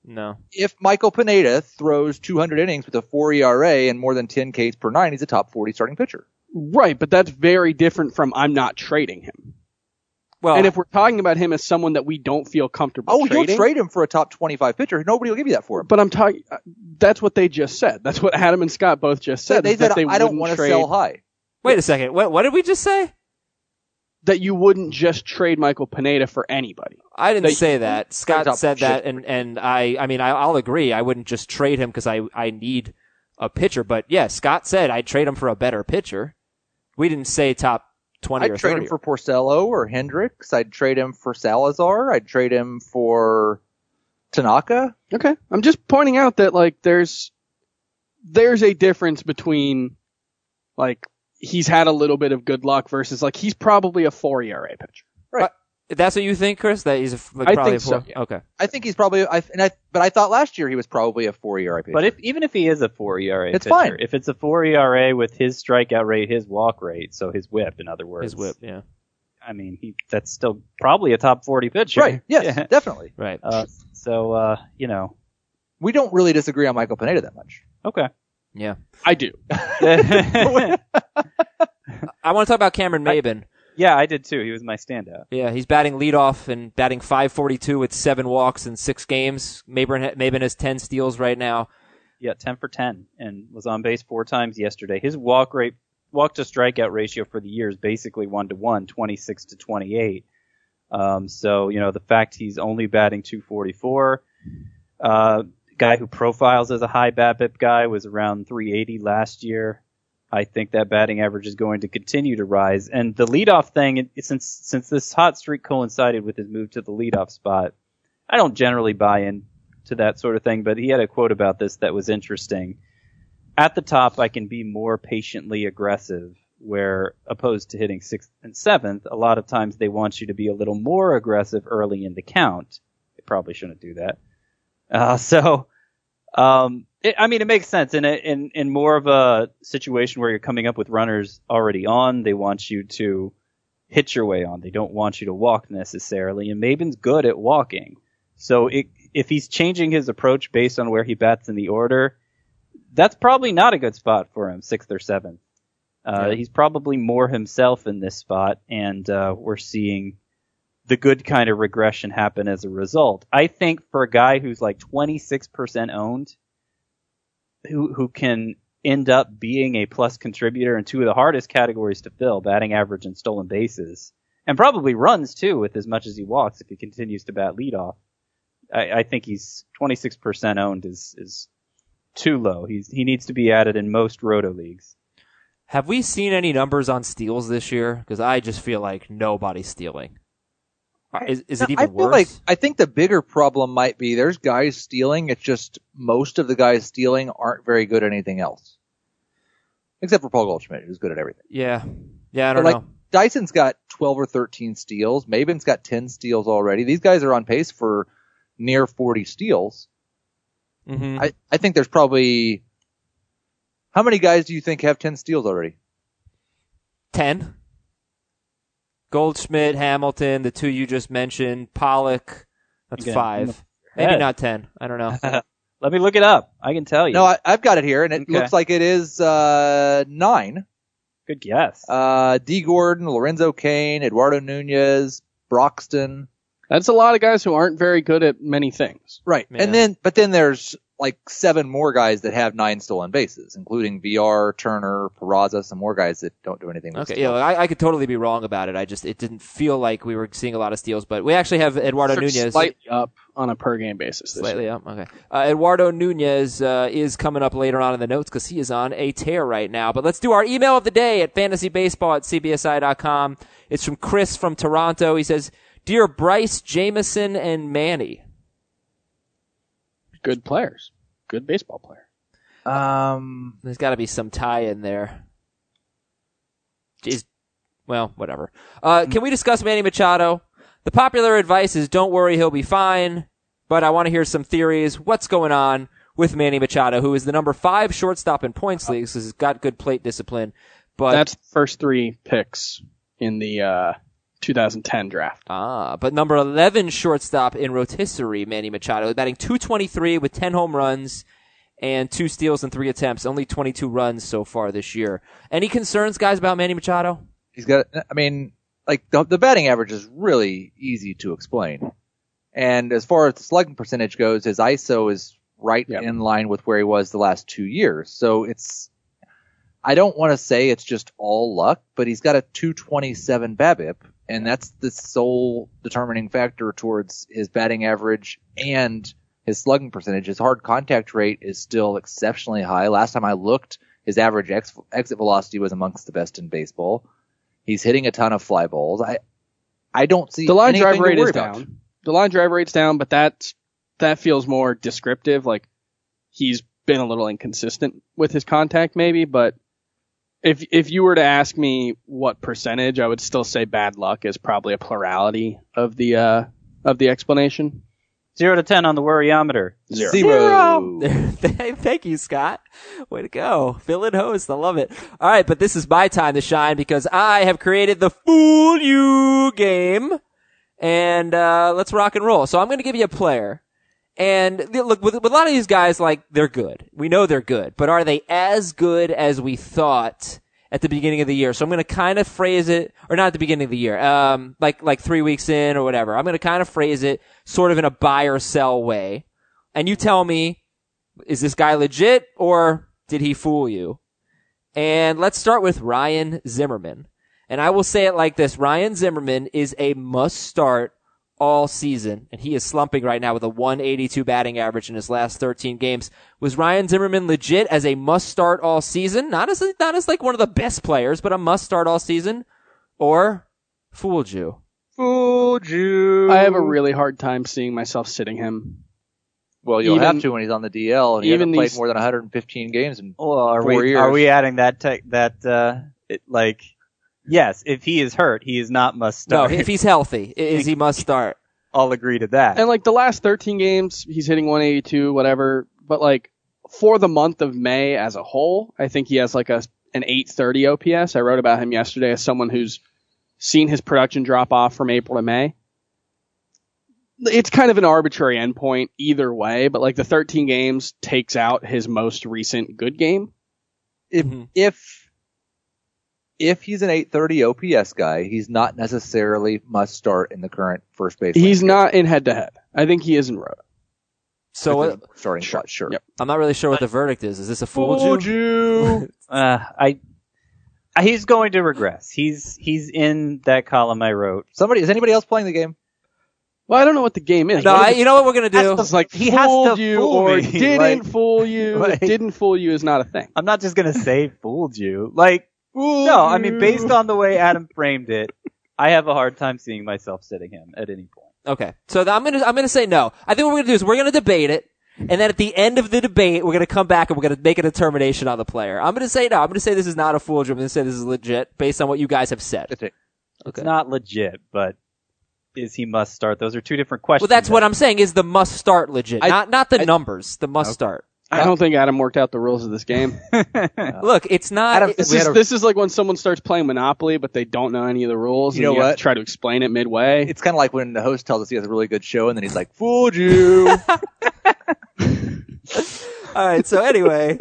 S2: No.
S5: If Michael Pineda throws 200 innings with a 4 ERA and more than 10 Ks per nine, he's a top 40 starting pitcher.
S3: Right, but that's very different from I'm not trading him.
S2: Well,
S3: And if we're talking about him as someone that we don't feel comfortable trading,
S5: you'll trade him for a top 25 pitcher. Nobody will give you that for him.
S3: but I'm talking. That's what they just said. That's what Adam and Scott both just said.
S5: They
S3: is that
S5: said,
S3: they
S5: I don't
S3: wouldn't
S5: want to
S3: trade-
S5: sell high.
S2: wait a second. What did we just say?
S3: That you wouldn't just trade Michael Pineda for anybody.
S2: I didn't
S3: They-
S2: say that. Scott
S5: top
S2: said that,
S5: shit.
S2: and I'll agree. I wouldn't just trade him because I need a pitcher. But yeah, Scott said I'd trade him for a better pitcher. We didn't say top 20 or
S5: I'd trade
S2: 30.
S5: him for Porcello or Hendricks. I'd trade him for Salazar. I'd trade him for Tanaka.
S3: Okay, I'm just pointing out that like there's a difference between like he's had a little bit of good luck versus like he's probably a 4 ERA pitcher.
S2: That's what you think, Chris? That he's
S3: I
S2: probably
S3: think so,
S2: a 4?
S3: yeah.
S2: Okay.
S5: I think he's probably. But I thought last year he was probably a 4 ERA pitcher.
S4: But even if he is a 4 ERA
S5: It's
S4: pitcher,
S5: fine.
S4: if it's a 4 ERA with his strikeout rate, his walk rate, so his whip, in other words.
S2: His whip, yeah.
S4: I mean, that's still probably a top 40 pitcher.
S5: right? Yes,
S4: Yeah.
S5: definitely.
S2: Right.
S4: So, you know,
S5: We don't really disagree on Michael Pineda that much.
S4: okay.
S2: Yeah.
S3: I do.
S2: I want to talk about Cameron Maben.
S4: Yeah, I did too. He was my standout.
S2: Yeah, he's batting leadoff and batting .542 with 7 walks in 6 games. Maben has 10 steals right now.
S4: Yeah, 10 for 10 and was on base 4 times yesterday. His walk to strikeout ratio for the year is basically 1-to-1, 26 to 28. So, you know, the fact he's only batting .244, guy who profiles as a high BABIP guy was around 380 last year. I think that batting average is going to continue to rise. And the leadoff thing, since this hot streak coincided with his move to the leadoff spot, I don't generally buy into that sort of thing, but he had a quote about this that was interesting. At the top, I can be more patiently aggressive, where opposed to hitting 6th and 7th, a lot of times they want you to be a little more aggressive early in the count. They probably shouldn't do that. It makes sense in more of a situation where you're coming up with runners already on. They want you to hit your way on. They don't want you to walk necessarily. And Maben's good at walking. So if he's changing his approach based on where he bats in the order, that's probably not a good spot for him, 6th or 7th. He's probably more himself in this spot, and we're seeing the good kind of regression happen as a result. I think for a guy who's like 26% owned, who can end up being a plus contributor in 2 of the hardest categories to fill, batting average and stolen bases, and probably runs too with as much as he walks if he continues to bat leadoff. I think he's 26% owned is too low. He needs to be added in most roto leagues.
S2: Have we seen any numbers on steals this year? Because I just feel like nobody's stealing. Is it even worse?
S5: I think the bigger problem might be there's guys stealing. It's just most of the guys stealing aren't very good at anything else. Except for Paul Goldschmidt, who's good at everything.
S2: Yeah, I don't know.
S5: Dyson's got 12 or 13 steals. Maben's got 10 steals already. These guys are on pace for near 40 steals.
S2: Mm-hmm.
S5: I think there's probably... How many guys do you think have 10 steals already?
S2: 10. Goldschmidt, Hamilton, the 2 you just mentioned, Pollock. That's
S4: Again,
S2: 5. Maybe not 10. I don't know.
S4: Let me look it up. I can tell you.
S5: No, I've got it here, and it
S4: Okay.
S5: looks like it is 9.
S4: Good guess.
S5: D. Gordon, Lorenzo Cain, Eduardo Nunez, Broxton.
S3: That's a lot of guys who aren't very good at many things.
S5: Right.
S2: Yeah.
S5: And then there's like 7 more guys that have 9 stolen bases, including VR, Turner, Peraza, some more guys that don't do anything with
S2: Okay,
S5: steals.
S2: yeah, I could totally be wrong about it. It didn't feel like we were seeing a lot of steals, but we actually have Eduardo Nunez.
S3: Slightly up on a per game basis. This
S2: Slightly
S3: year.
S2: up, okay. Eduardo Nunez is coming up later on in the notes because he is on a tear right now. But let's do our email of the day at fantasybaseball@cbsi.com. It's from Chris from Toronto. He says, "Dear Bryce, Jameson, and Manny."
S3: Good players. Good baseball player.
S2: There's got to be some tie in there. Jeez. Well, whatever. Can we discuss Manny Machado? The popular advice is don't worry, he'll be fine. But I want to hear some theories. What's going on with Manny Machado, who is the number 5 shortstop in points leagues? He's got good plate discipline. But
S3: That's the first 3 picks in the 2010 draft.
S2: But number 11 shortstop in rotisserie, Manny Machado, batting .223 with 10 home runs and 2 steals and 3 attempts. Only 22 runs so far this year. Any concerns, guys, about Manny Machado?
S5: He's got, I mean, like the batting average is really easy to explain. And as far as the slugging percentage goes, his ISO is right in line with where he was the last 2 years. So I don't want to say it's just all luck, but he's got a 227 BABIP, and that's the sole determining factor towards his batting average and his slugging percentage. His hard contact rate is still exceptionally high. Last time I looked, his average exit velocity was amongst the best in baseball. He's hitting a ton of fly balls. I don't see
S3: the line drive
S5: anything
S3: rate
S5: to worry
S3: is
S5: about.
S3: down. The line drive rate's down, but that feels more descriptive. Like he's been a little inconsistent with his contact, maybe. But if you were to ask me what percentage, I would still say bad luck is probably a plurality of the explanation.
S4: 0 to 10 on the worryometer.
S3: 0.
S2: Thank you, Scott. Way to go. Fill in host. I love it. All right, but this is my time to shine because I have created the Fool You game. And let's rock and roll. So I'm going to give you a player. And look, with a lot of these guys, like, they're good. We know they're good. But are they as good as we thought at the beginning of the year? So I'm going to kind of phrase it, or not at the beginning of the year, like 3 weeks in or whatever. I'm going to kind of phrase it sort of in a buy or sell way. And you tell me, is this guy legit or did he fool you? And let's start with Ryan Zimmerman. And I will say it like this. Ryan Zimmerman is a must-start all season, and he is slumping right now with a 182 batting average in his last 13 games. Was Ryan Zimmerman legit as a must-start all season? Not as like one of the best players, but a must-start all season? Or fooled you?
S5: Fooled you.
S3: I have a really hard time seeing myself sitting him.
S5: Well, you'll have to when he's on the DL, and he hasn't played
S3: these-
S5: more than 115 games in
S4: Well,
S5: 4 years.
S4: Are we adding yes, if he is hurt, he is not must
S2: No,
S4: start.
S2: if he's healthy, is he must start?
S4: I'll agree to that.
S3: And like the last 13 games, he's hitting 182, whatever. But like for the month of May as a whole, I think he has like an 830 OPS. I wrote about him yesterday as someone who's seen his production drop off from April to May. It's kind of an arbitrary endpoint either way, but like the 13 games takes out his most recent good game.
S5: If he's an 830 OPS guy, he's not necessarily must start in the current first base.
S3: He's
S5: landscape.
S3: not in head to head. I think he is in roto.
S2: So
S5: With the starting slot, sure.
S3: Yep.
S2: I'm not really sure what the verdict is. Is this a fooled you?
S4: He's going to regress. He's in that column I wrote.
S5: Is anybody else playing the game?
S3: Well, I don't know what the game is.
S2: No, you know what we're going to do?
S3: It's like
S4: He has
S3: fooled
S4: to
S3: you
S4: fool
S3: or
S4: me.
S3: didn't fool you.
S4: like-
S3: Didn't fool you is not a thing.
S4: I'm not just going to say fooled you. No, I mean, based on the way Adam framed it, I have a hard time seeing myself sitting him at any point.
S2: Okay. So I'm gonna say no. I think what we're gonna do is we're gonna debate it, and then at the end of the debate, we're gonna come back and we're gonna make a determination on the player. I'm gonna say no. I'm gonna say this is not a fool. I'm gonna say this is legit based on what you guys have said.
S5: That's it.
S4: It's not legit, but is he must start? Those are two different questions.
S2: Well, that's what I'm saying is the must start legit, not the numbers. The must
S4: Okay.
S2: start.
S3: I don't think Adam worked out the rules of this game.
S2: Look, it's not.
S3: This is like when someone starts playing Monopoly, but they don't know any of the rules.
S5: You know
S3: and you have
S5: what?
S3: to try to explain it midway.
S5: It's kind of like when the host tells us he has a really good show, and then he's like, "Fooled you."
S2: All right. So anyway,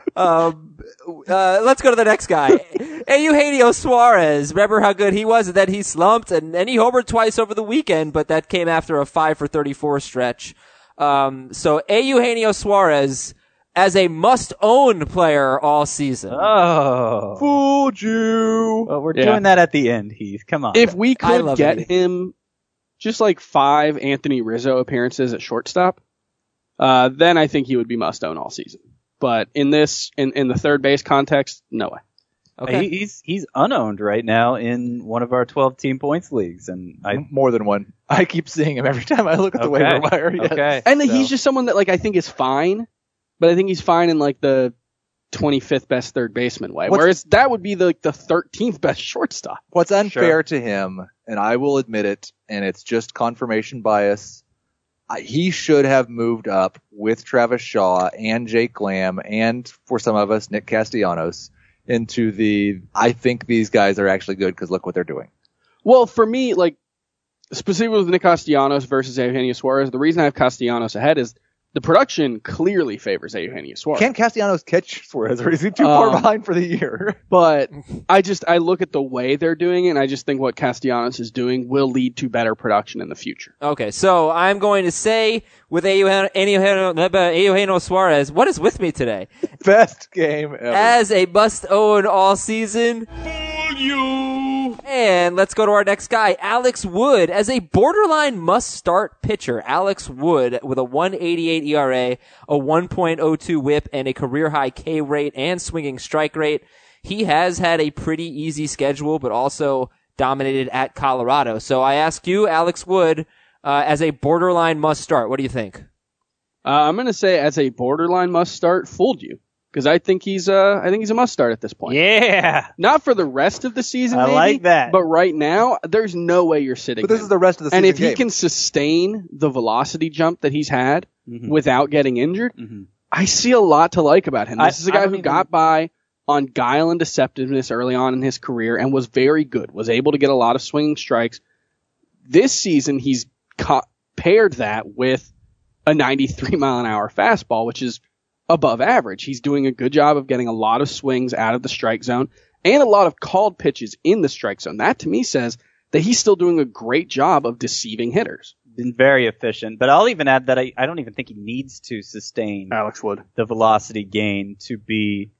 S2: let's go to the next guy. Eugenio Suarez. Remember how good he was, and then he slumped, and he homered twice over the weekend, but that came after a 5 for 34 stretch. So Eugenio Suarez as a must-own player all season.
S4: Oh.
S5: Fooled you.
S4: Well, we're
S3: Yeah.
S4: doing that at the end, Heath. Come on.
S3: If we
S2: I
S3: could
S2: love
S3: get
S2: it.
S3: him just like 5 Anthony Rizzo appearances at shortstop, then I think he would be must own all season. But in the third base context, no way.
S2: Okay.
S4: He's unowned right now in one of our 12-team points leagues, and
S5: More than one. I keep seeing him every time I look at the waiver wire. Yes.
S4: Okay.
S3: And
S4: So-
S3: he's just someone that like I think is fine, but I think he's fine in like the 25th best third baseman way. Whereas that would be the 13th best shortstop.
S5: What's unfair
S4: Sure.
S5: to him, and I will admit it, and it's just confirmation bias, he should have moved up with Travis Shaw and Jake Lamb, and for some of us, Nick Castellanos, into I think these guys are actually good because look what they're doing.
S3: Well, for me, like, specifically with Nick Castellanos versus Eugenio Suarez, the reason I have Castellanos ahead is the production clearly favors Eugenio Suarez.
S5: Can Castellanos catch Suarez, or is he too far behind for the year?
S3: But I look at the way they're doing it, and I just think what Castellanos is doing will lead to better production in the future.
S2: Okay, so I'm going to say with Eugenio Suarez, what is with me today?
S5: Best game ever.
S2: As a must-own all season. And let's go to our next guy, Alex Wood. As a borderline must-start pitcher, Alex Wood with a 1.88 ERA, a 1.02 whip, and a career-high K rate and swinging strike rate. He has had a pretty easy schedule, but also dominated at Colorado. So I ask you, Alex Wood, as a borderline must-start, what do you think?
S3: I'm going to say as a borderline must-start, fooled you. Because I think he's a must-start at this point.
S4: Yeah.
S3: Not for the rest of the season, maybe,
S4: like that.
S3: But right now, there's no way you're sitting
S5: But this
S3: him.
S5: is the rest of the season
S3: And if
S5: game.
S3: he can sustain the velocity jump that he's had without getting injured, I see a lot to like about him. This is a guy who got by on guile and deceptiveness early on in his career and was very good, was able to get a lot of swinging strikes. This season, he's paired that with a 93-mile-an-hour fastball, which is above average. He's doing a good job of getting a lot of swings out of the strike zone and a lot of called pitches in the strike zone. That to me says that he's still doing a great job of deceiving hitters.
S4: Been very efficient, but I'll even add that I don't even think he needs to sustain
S3: Alex Wood.
S4: the velocity gain to be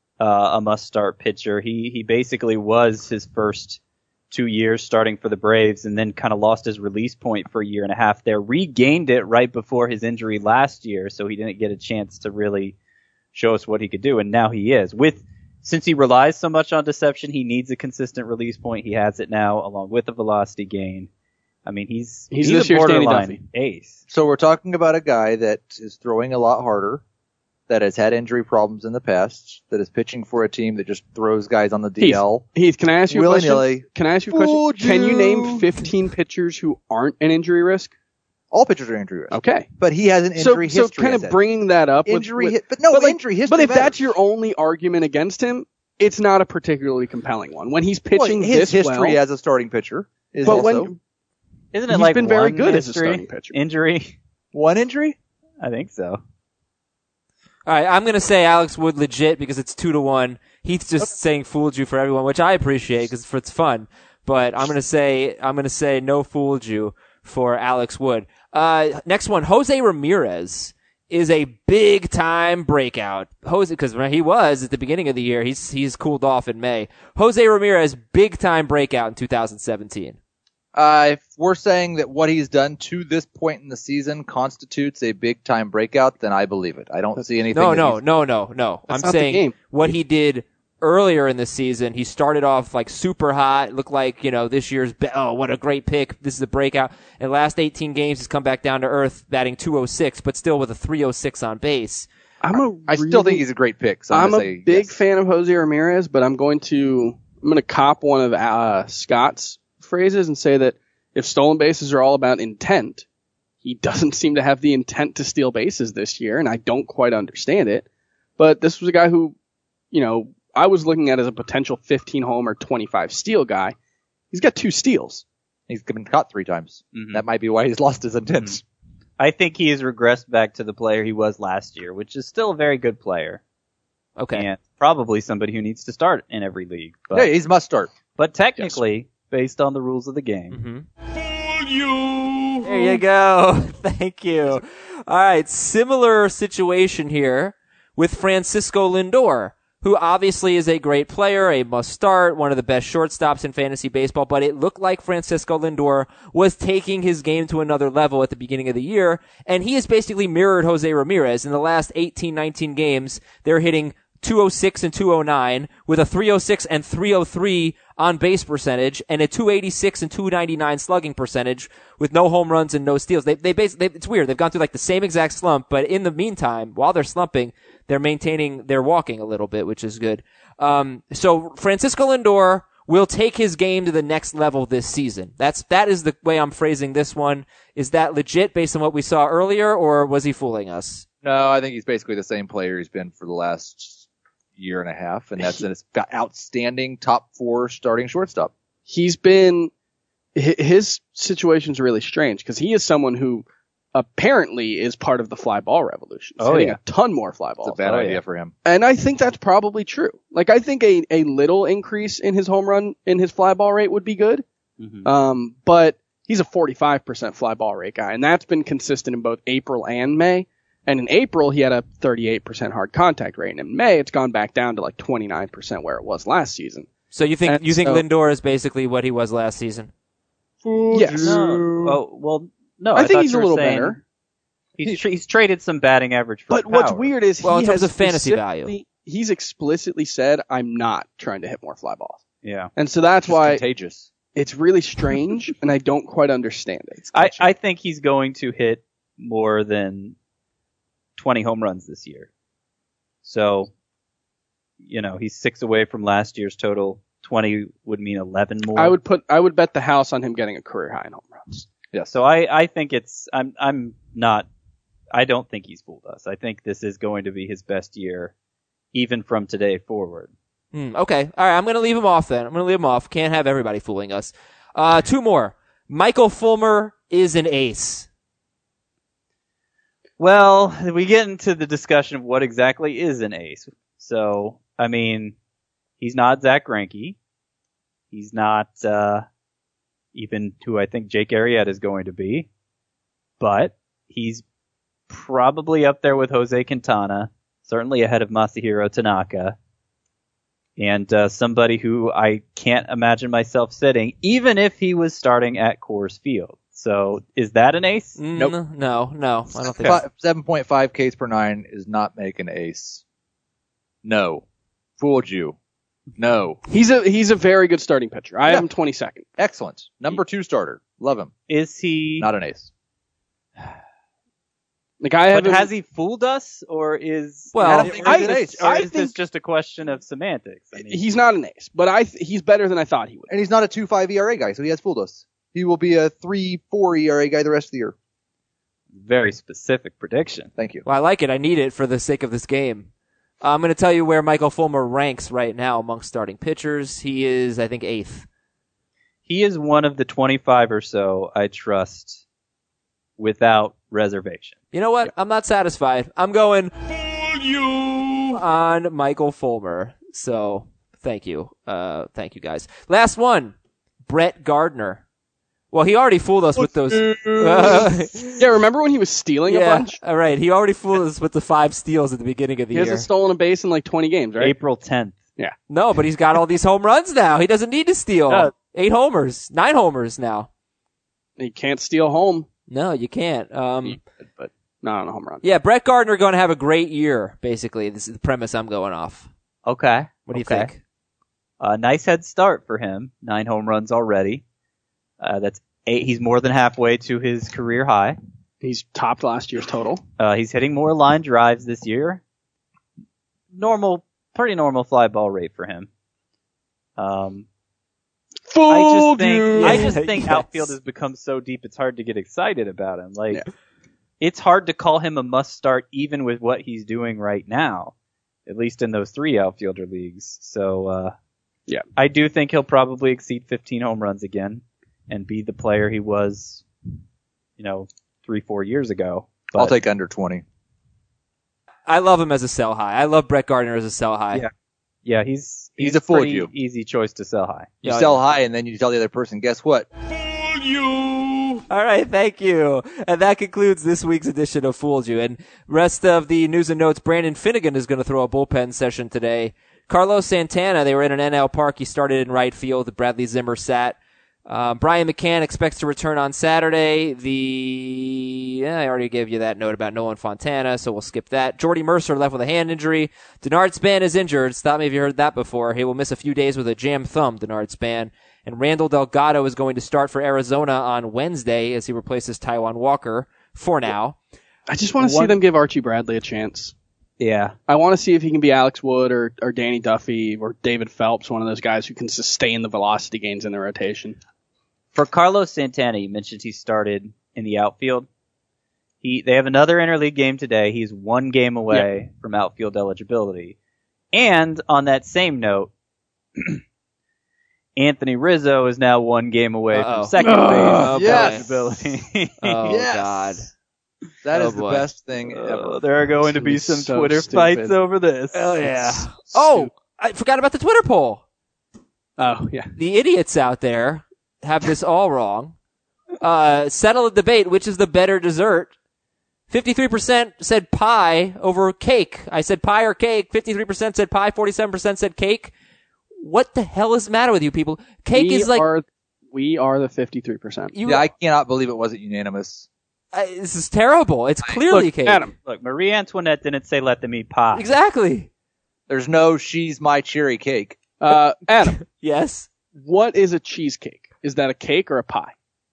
S4: a must-start pitcher. He basically was his first 2 years starting for the Braves and then kind of lost his release point for a year and a half there, regained it right before his injury last year, so he didn't get a chance to really show us what he could do, and now he is. Since he relies so much on deception, he needs a consistent release point. He has it now, along with the velocity gain. I mean, he's
S3: this
S4: a
S3: year's Danny
S4: borderline
S3: Duffy.
S4: ace.
S5: So we're talking about a guy that is throwing a lot harder, that has had injury problems in the past, that is pitching for a team that just throws guys on the DL.
S3: Heath, can I ask you a question?
S5: Willy-nilly.
S3: Can I ask you a question? Can you name 15 pitchers who aren't an injury risk?
S5: All pitchers are injury risk.
S3: Okay.
S5: But he has an injury history.
S3: So kind
S5: I
S3: of
S5: said.
S3: bringing that up.
S5: Injury
S3: with,
S5: but no,
S3: but like,
S5: injury history
S3: But if
S5: matters.
S3: that's your only argument against him, it's not a particularly compelling one. When he's pitching
S5: his
S3: this
S5: history
S3: well,
S5: as a starting pitcher is
S3: but
S5: also
S4: Isn't it
S3: He's
S4: like
S3: been very
S4: one
S3: good as a
S4: history
S3: starting pitcher.
S4: Injury?
S5: one injury.
S4: I think so.
S2: All right, I'm going to say Alex Wood legit because it's 2-1. Heath's just saying fooled you for everyone, which I appreciate because it's fun. But I'm going to say no fooled you for Alex Wood. Next one, Jose Ramirez is a big time breakout. Because he was at the beginning of the year. He's cooled off in May. Jose Ramirez, big time breakout in 2017.
S5: If we're saying that what he's done to this point in the season constitutes a big time breakout, then I believe it. I don't see anything.
S2: No. I'm
S3: not the
S2: saying
S3: game.
S2: what he did earlier in the season. He started off like super hot. It looked like, this year's, what a great pick. This is a breakout. In the last 18 games, he's come back down to earth, batting 206, but still with a 306 on base.
S5: I still think he's a great pick. So
S3: I'm
S5: gonna
S3: a
S5: say
S3: big
S5: yes.
S3: fan of Jose Ramirez, but I'm going to cop one of Scott's phrases and say that if stolen bases are all about intent, he doesn't seem to have the intent to steal bases this year, and I don't quite understand it. But this was a guy who, I was looking at as a potential 15 home or 25 steal guy. He's got 2 steals.
S5: He's been caught 3 times.
S4: Mhm.
S5: That might be why he's lost his intent.
S4: I think he has regressed back to the player he was last year, which is still a very good player.
S2: Okay.
S4: And probably somebody who needs to start in every league. But,
S5: Yeah, he's must start.
S4: but technically, based on the rules of the game,
S2: There you go. Thank you. All right. Similar situation here with Francisco Lindor, who obviously is a great player, a must start, one of the best shortstops in fantasy baseball, but it looked like Francisco Lindor was taking his game to another level at the beginning of the year, and he has basically mirrored Jose Ramirez. In the last 18, 19 games, they're hitting 206 and 209 with a 306 and 303 on base percentage and a 286 and 299 slugging percentage with no home runs and no steals. They it's weird. They've gone through like the same exact slump, but in the meantime, while they're slumping, they're walking a little bit, which is good. So Francisco Lindor will take his game to the next level this season. That is the way I'm phrasing this one. Is that legit based on what we saw earlier, or was he fooling us?
S5: No, I think he's basically the same player he's been for the last year and a half, and that's an outstanding top 4 starting shortstop.
S3: He's been his situation's really strange because he is someone who apparently is part of the fly ball revolution. He's hitting a ton more fly balls.
S5: It's a bad idea for him.
S3: And I think that's probably true. Like, I think a little increase in his home run, in his fly ball rate would be good.
S4: Mm-hmm.
S3: But he's a 45% fly ball rate guy, and that's been consistent in both April and May. And in April, he had a 38% hard contact rate. And in May, it's gone back down to like 29% where it was last season.
S2: So you think Lindor is basically what he was last season?
S3: Yes.
S4: No,
S3: I think
S4: thought
S3: he's
S4: you
S3: a
S4: were
S3: little
S4: saying
S3: better.
S4: He's traded some batting average for
S3: But
S4: power.
S3: what's weird is
S2: Well, in
S3: he
S2: terms
S3: has
S2: of fantasy value.
S3: he's explicitly said, I'm not trying to hit more fly balls.
S4: Yeah.
S3: And so that's
S5: It's
S3: why
S5: contagious.
S3: it's really strange, and I don't quite understand it.
S4: I think he's going to hit more than 20 home runs this year. So, he's 6 away from last year's total. 20 would mean 11 more.
S3: I would bet the house on him getting a career high in home runs.
S5: Yeah.
S4: So I think I don't think he's fooled us. I think this is going to be his best year, even from today forward.
S2: Okay. All right. I'm going to leave him off then. Can't have everybody fooling us. 2 more. Michael Fulmer is an ace.
S4: Well, we get into the discussion of what exactly is an ace. So, he's not Zach Greinke. He's not even who I think Jake Arrieta is going to be. But he's probably up there with Jose Quintana, certainly ahead of Masahiro Tanaka, and somebody who I can't imagine myself sitting, even if he was starting at Coors Field. So, is that an ace?
S5: Nope.
S2: No, I don't think so.
S5: 7.5 Ks per 9 is not making ace. No. Fooled you. No.
S3: He's a very good starting pitcher. I have him 22nd.
S5: Excellent. Number 2 starter. Love him.
S4: Is he?
S5: Not an ace.
S3: Like I have
S4: But
S3: him,
S4: has he fooled us, or is
S2: Well,
S5: I don't think he's an ace.
S4: is this
S3: think-
S4: just a question of semantics?
S3: he's not an ace, but he's better than I thought he would.
S5: And he's not a 2.5 ERA guy, so he has fooled us. He will be a 3.4 ERA guy the rest of the year.
S4: Very specific prediction.
S5: Thank you.
S2: Well, I like it. I need it for the sake of this game. I'm going to tell you where Michael Fulmer ranks right now amongst starting pitchers. He is, I think, 8th.
S4: He is one of the 25 or so I trust without reservation.
S2: You know what? I'm not satisfied. I'm going on Michael Fulmer. So, thank you. Thank you, guys. Last one. Brett Gardner. Well, he already fooled us with those.
S3: Yeah, remember when he was stealing a bunch?
S2: All right. He already fooled us with the 5 steals at the beginning of the
S3: He
S2: year.
S3: hasn't stolen a base in like 20 games, right?
S4: April 10th.
S3: Yeah.
S2: No, but he's got all these home runs now. He doesn't need to steal.
S4: No.
S2: 8 homers. 9 homers now.
S3: He can't steal home.
S2: No, you can't.
S3: But not on a home run.
S2: Yeah, Brett Gardner going to have a great year, basically. This is the premise I'm going off.
S4: Okay.
S2: What do you think?
S4: Nice head start for him. 9 home runs already. That's 8. He's more than halfway to his career high.
S3: He's topped last year's total.
S4: He's hitting more line drives this year. Pretty normal fly ball rate for him.
S3: Fooled
S4: I just think
S2: Yes.
S4: outfield has become so deep it's hard to get excited about him. It's hard to call him a must start even with what he's doing right now, at least in those 3 outfielder leagues. So,
S3: yeah,
S4: I do think he'll probably exceed 15 home runs again and be the player he was, 3-4 years ago. But
S5: I'll take under 20.
S2: I love him as a sell high. I love Brett Gardner as a sell high.
S4: Yeah, he's
S5: a fool
S4: pretty
S5: you.
S4: easy choice to sell high.
S5: You sell high, and then you tell the other person, guess what?
S2: All right, thank you. And that concludes this week's edition of Fooled You. And rest of the news and notes, Brandon Finnegan is going to throw a bullpen session today. Carlos Santana, they were in an NL Park. He started in right field. Bradley Zimmer sat. Brian McCann expects to return on Saturday. I already gave you that note about Nolan Fontana, so we'll skip that. Jordy Mercer left with a hand injury. Denard Span is injured. Stop me if you heard that before. He will miss a few days with a jammed thumb, Denard Span. And Randall Delgado is going to start for Arizona on Wednesday as he replaces Taijuan Walker for now.
S3: I just want to see them give Archie Bradley a chance.
S4: Yeah.
S3: I want to see if he can be Alex Wood or Danny Duffy or David Phelps, one of those guys who can sustain the velocity gains in the rotation.
S4: For Carlos Santana, you mentioned he started in the outfield. They have another interleague game today. He's 1 game away from outfield eligibility. And on that same note, Anthony Rizzo is now 1 game away
S2: Uh-oh.
S4: from second base
S2: Oh,
S5: yes.
S4: eligibility.
S2: Oh,
S5: Yes.
S2: God.
S5: That
S2: Oh,
S5: is the
S2: boy.
S5: best thing ever.
S4: There are going to
S3: This
S4: be
S3: is
S4: some
S3: so
S4: Twitter
S3: stupid.
S4: fights over this.
S2: Oh, yeah.
S3: It's
S2: Oh, I forgot about the Twitter poll.
S3: Oh, yeah.
S2: The idiots out there have this all wrong. Settle a debate. Which is the better dessert? 53% said pie over cake. I said pie or cake. 53% said pie. 47% said cake. What the hell is the matter with you people? Cake is like
S3: We are the 53%.
S2: you.
S5: Yeah, I cannot believe it wasn't unanimous.
S2: This is terrible. It's clearly
S3: Look,
S2: cake.
S3: Adam,
S4: Look, Marie Antoinette didn't say let them eat pie.
S2: Exactly.
S5: There's no she's my cherry cake.
S3: Adam,
S2: Yes.
S3: what is a cheesecake? Is that a cake or a pie?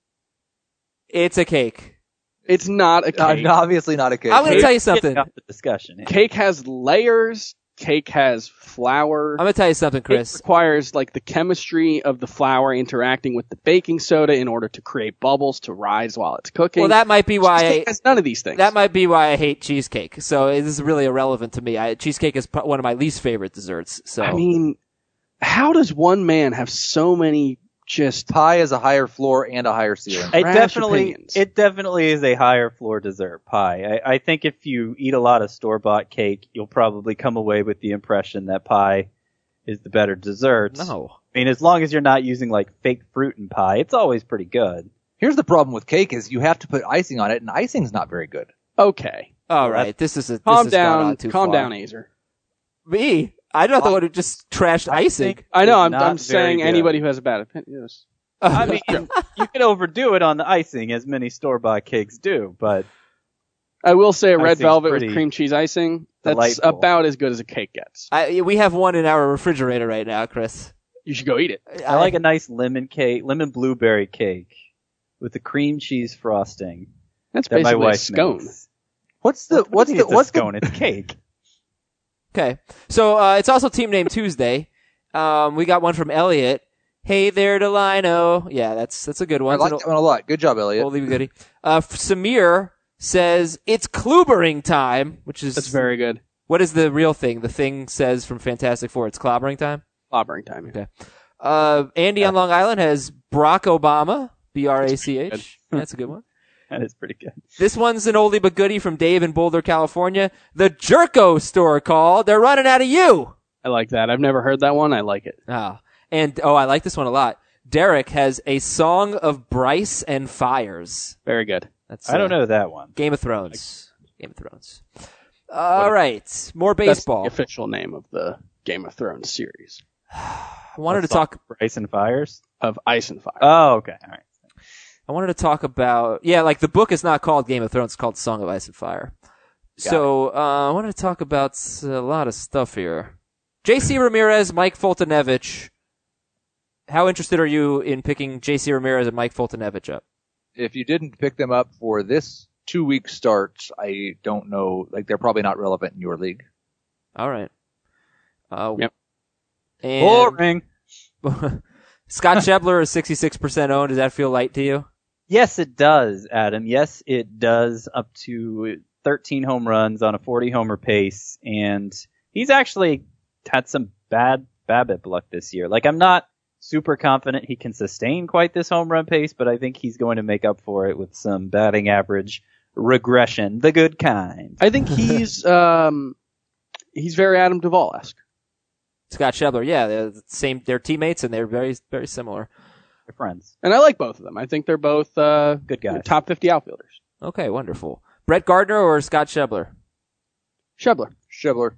S2: It's a cake.
S3: It's not a cake.
S5: Obviously not a cake.
S2: I'm going to tell you
S4: Getting
S2: something.
S4: off the discussion. here.
S3: Cake has layers. Cake has flour.
S2: I'm going to tell you something,
S3: It
S2: Chris.
S3: requires like the chemistry of the flour interacting with the baking soda in order to create bubbles to rise while it's cooking.
S2: Well, that might be why
S3: Cheesecake has none of these things.
S2: that might be why I hate cheesecake. So this is really irrelevant to me. Cheesecake is one of my least favorite desserts. So
S3: I mean, how does one man have so many just
S5: Pie is a higher floor and a higher ceiling.
S4: It
S3: Trash
S4: definitely is a higher floor dessert, pie. I think if you eat a lot of store-bought cake, you'll probably come away with the impression that pie is the better dessert.
S2: no.
S4: I mean, as long as you're not using like fake fruit in pie, it's always pretty good.
S5: Here's the problem with cake is you have to put icing on it, and icing's not very good.
S3: okay.
S2: All right. This is
S3: Calm
S2: this has gone on
S3: down,
S2: too
S3: calm
S2: far.
S3: down, Azer.
S2: Me? I'm not the one who just trashed icing.
S3: I know.
S4: It's
S3: I'm
S4: not
S3: saying
S4: very
S3: anybody who has a bad opinion. Yes.
S4: I mean, you can overdo it on the icing, as many store-bought cakes do, but
S3: I will say a red
S4: Icing's
S3: velvet with
S4: pretty
S3: cream cheese icing. That's
S4: delightful.
S3: about as good as a cake gets.
S2: We have one in our refrigerator right now, Chris.
S3: You should go eat it.
S4: I like a nice lemon blueberry cake with the cream cheese frosting
S3: That's
S4: that my
S3: basically a
S4: wife
S3: scone.
S4: makes.
S5: What's the
S4: What's
S5: what's
S4: a scone? It's cake.
S2: Okay. So it's also Team Name Tuesday. We got one from Elliot. Hey there, Delino. Yeah, that's a good
S5: I
S2: one.
S5: like
S2: It's
S5: that one a lot. Good job, Elliot.
S2: oldie but goodie. Samir says it's clobbering time, which is
S3: That's very good.
S2: what is the real thing? The thing says from Fantastic Four, it's clobbering time.
S3: Clobbering time.
S2: Okay. Andy on Long Island has Barack Obama, BRACH. That's a good one.
S4: That is pretty good.
S2: This one's an oldie but goodie from Dave in Boulder, California. The Jerko store called. They're running out of you.
S3: I like that. I've never heard that one. I like it.
S2: I like this one a lot. Derek has a song of Bryce and Fires.
S3: Very good.
S2: That's
S4: I don't know that one.
S2: Game of Thrones. Game of Thrones. All right, more baseball.
S3: That's the official name of the Game of Thrones series
S2: I wanted to talk.
S4: Bryce and Fires.
S3: of Ice and Fire.
S4: Oh, okay. All right.
S2: I wanted to talk about. Yeah, like the book is not called Game of Thrones; it's called Song of Ice and Fire. So I wanted to talk about a lot of stuff here. J.C. Ramirez, Mike Foltynewicz. How interested are you in picking J.C. Ramirez and Mike Foltynewicz up?
S5: If you didn't pick them up for this 2-week start, I don't know. Like they're probably not relevant in your league.
S2: All right.
S3: Yep.
S2: And
S4: Boring.
S2: Scott Schebler is 66% owned. Does that feel light to you?
S4: Yes, it does, Adam. Yes, it does. Up to 13 home runs on a 40 homer pace, and he's actually had some bad BABIP luck this year. Like, I'm not super confident he can sustain quite this home run pace, but I think he's going to make up for it with some batting average regression, the good kind.
S3: I think he's very Adam Duvall-esque.
S2: Scott Schebler, yeah, they're the same. They're teammates, and they're very, very similar.
S4: They're friends.
S3: And I like both of them. I think they're both
S4: Good guys.
S3: top 50 outfielders.
S2: Okay, wonderful. Brett Gardner or Scott Schebler?
S3: Schebler.
S5: Schebler.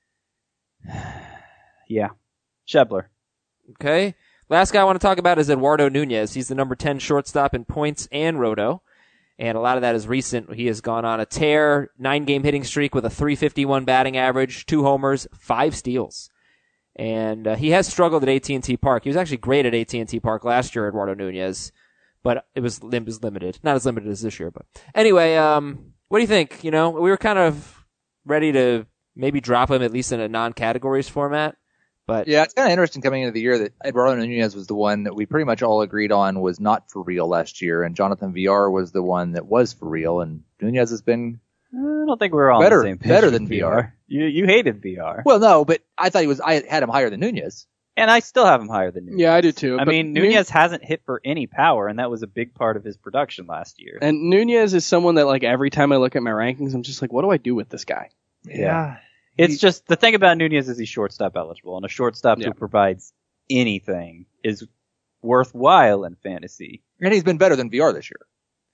S4: Yeah. Schebler.
S2: Okay. Last guy I want to talk about is Eduardo Nunez. He's the number 10 shortstop in points and roto. And a lot of that is recent. He has gone on a tear, 9-game hitting streak with a .351 batting average, 2 homers, 5 steals. And he has struggled at AT&T Park. He was actually great at AT&T Park last year, Eduardo Nunez, but it was limited. Not as limited as this year, but anyway, what do you think? You know, we were kind of ready to maybe drop him at least in a non-categories format, but
S5: Yeah, it's kind of interesting coming into the year that Eduardo Nunez was the one that we pretty much all agreed on was not for real last year, and Jonathan VR was the one that was for real, and Nunez has been
S4: I don't think we're all
S5: Better-
S4: on the same page.
S5: better
S4: with
S5: than VR.
S4: You hated VR.
S5: well, no, but I thought I had him higher than Nunez.
S4: And I still have him higher than Nunez.
S3: Yeah, I do too.
S4: I
S3: but
S4: mean, Nunez hasn't hit for any power, and that was a big part of his production last year.
S3: And Nunez is someone that, like, every time I look at my rankings, I'm just like, what do I do with this guy?
S5: Yeah.
S4: It's just, the thing about Nunez is he's shortstop eligible, and a shortstop
S3: Yeah.
S4: who provides anything is worthwhile in fantasy.
S5: And he's been better than VR this year.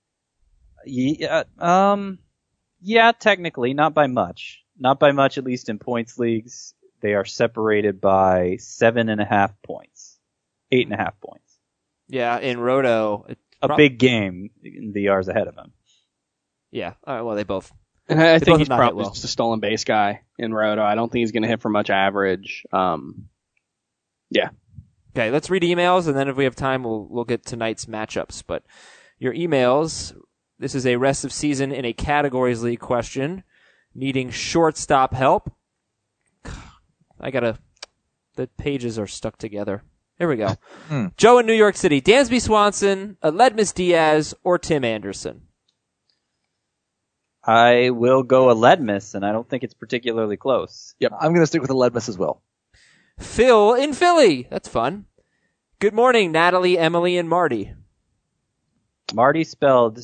S4: Yeah, technically, not by much. Not by much, at least in points leagues. They are separated by 7.5 points. 8.5 points.
S2: Yeah, in Roto.
S4: Big game. VR's ahead of him.
S2: Yeah. All right, well, they both.
S3: And I
S2: They
S3: think
S2: both
S3: he's
S2: have not hit
S3: probably
S2: well.
S3: just a stolen base guy in Roto. I don't think he's going to hit for much average. Yeah.
S2: Okay, let's read emails, and then if we have time, we'll get tonight's matchups. But your emails, this is a rest of season in a categories league question, needing shortstop help. The pages are stuck together. Here we go. Joe in New York City, Dansby Swanson, Aledmus Diaz, or Tim Anderson?
S4: I will go Aledmus, and I don't think it's particularly close.
S5: Yep. I'm going to stick with the Ledmus as well.
S2: Phil in Philly. That's fun. Good morning, Natalie, Emily, and Marty.
S4: Marty spelled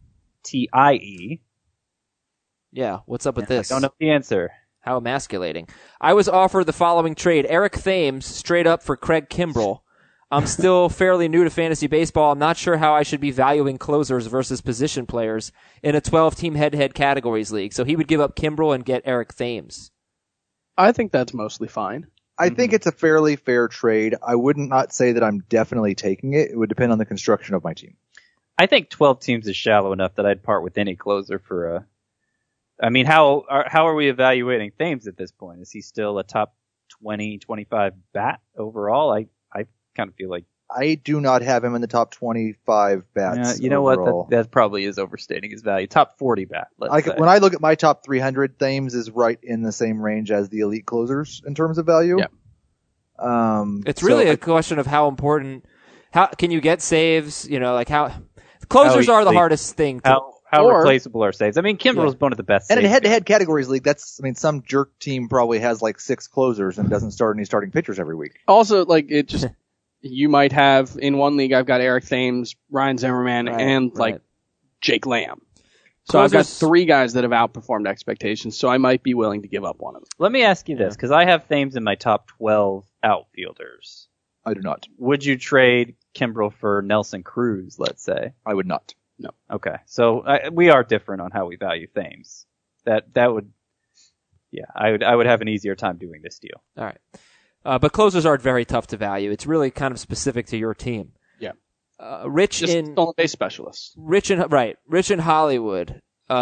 S4: T-I-E.
S2: Yeah, what's up with this?
S4: I don't know the answer.
S2: How emasculating. I was offered the following trade. Eric Thames straight up for Craig Kimbrell. I'm still fairly new to fantasy baseball. I'm not sure how I should be valuing closers versus position players in a 12-team head-to-head categories league. So he would give up Kimbrell and get Eric Thames.
S3: I think that's mostly fine.
S5: I think it's a fairly fair trade. I wouldn't not say that I'm definitely taking it. It would depend on the construction of my team.
S4: I think 12 teams is shallow enough that I'd part with any closer for a... I mean, how are we evaluating Thames at this point? Is he still a top 20, 25 bat overall? I kind of feel like...
S5: I do not have him in the top 25 bats.
S4: you know
S5: overall.
S4: what? That probably is overstating his value. Top 40 bat, let's say.
S5: When I look at my top 300, Thames is right in the same range as the elite closers in terms of value.
S3: Yeah.
S2: It's really a question of how important... How can you get saves? You know, like how... Closers are the hardest thing to...
S4: How
S3: Or-
S4: replaceable are saves? I mean, Kimbrell's one of the best
S5: And in
S4: saves
S5: head-to-head categories league, some jerk team probably has like 6 closers and doesn't start any starting pitchers every week.
S3: Also, like, it just, you might have, in one league, I've got Eric Thames, Ryan Zimmerman, and, like, Jake Lamb. So I've got
S2: Closers-
S3: 3 guys that have outperformed expectations, so I might be willing to give up one of them.
S4: Let me ask you this, because I have Thames in my top 12 outfielders.
S5: I do not.
S4: Would you trade Kimbrell for Nelson Cruz, let's say?
S5: I would not.
S3: No.
S4: Okay, so we are different on how we value Thames. That would, yeah, I would have an easier time doing this deal.
S2: All right. But closers are very tough to value. It's really kind of specific to your team.
S3: Yeah.
S2: Rich
S3: Just
S2: in
S3: stolen base specialists.
S2: Rich in Hollywood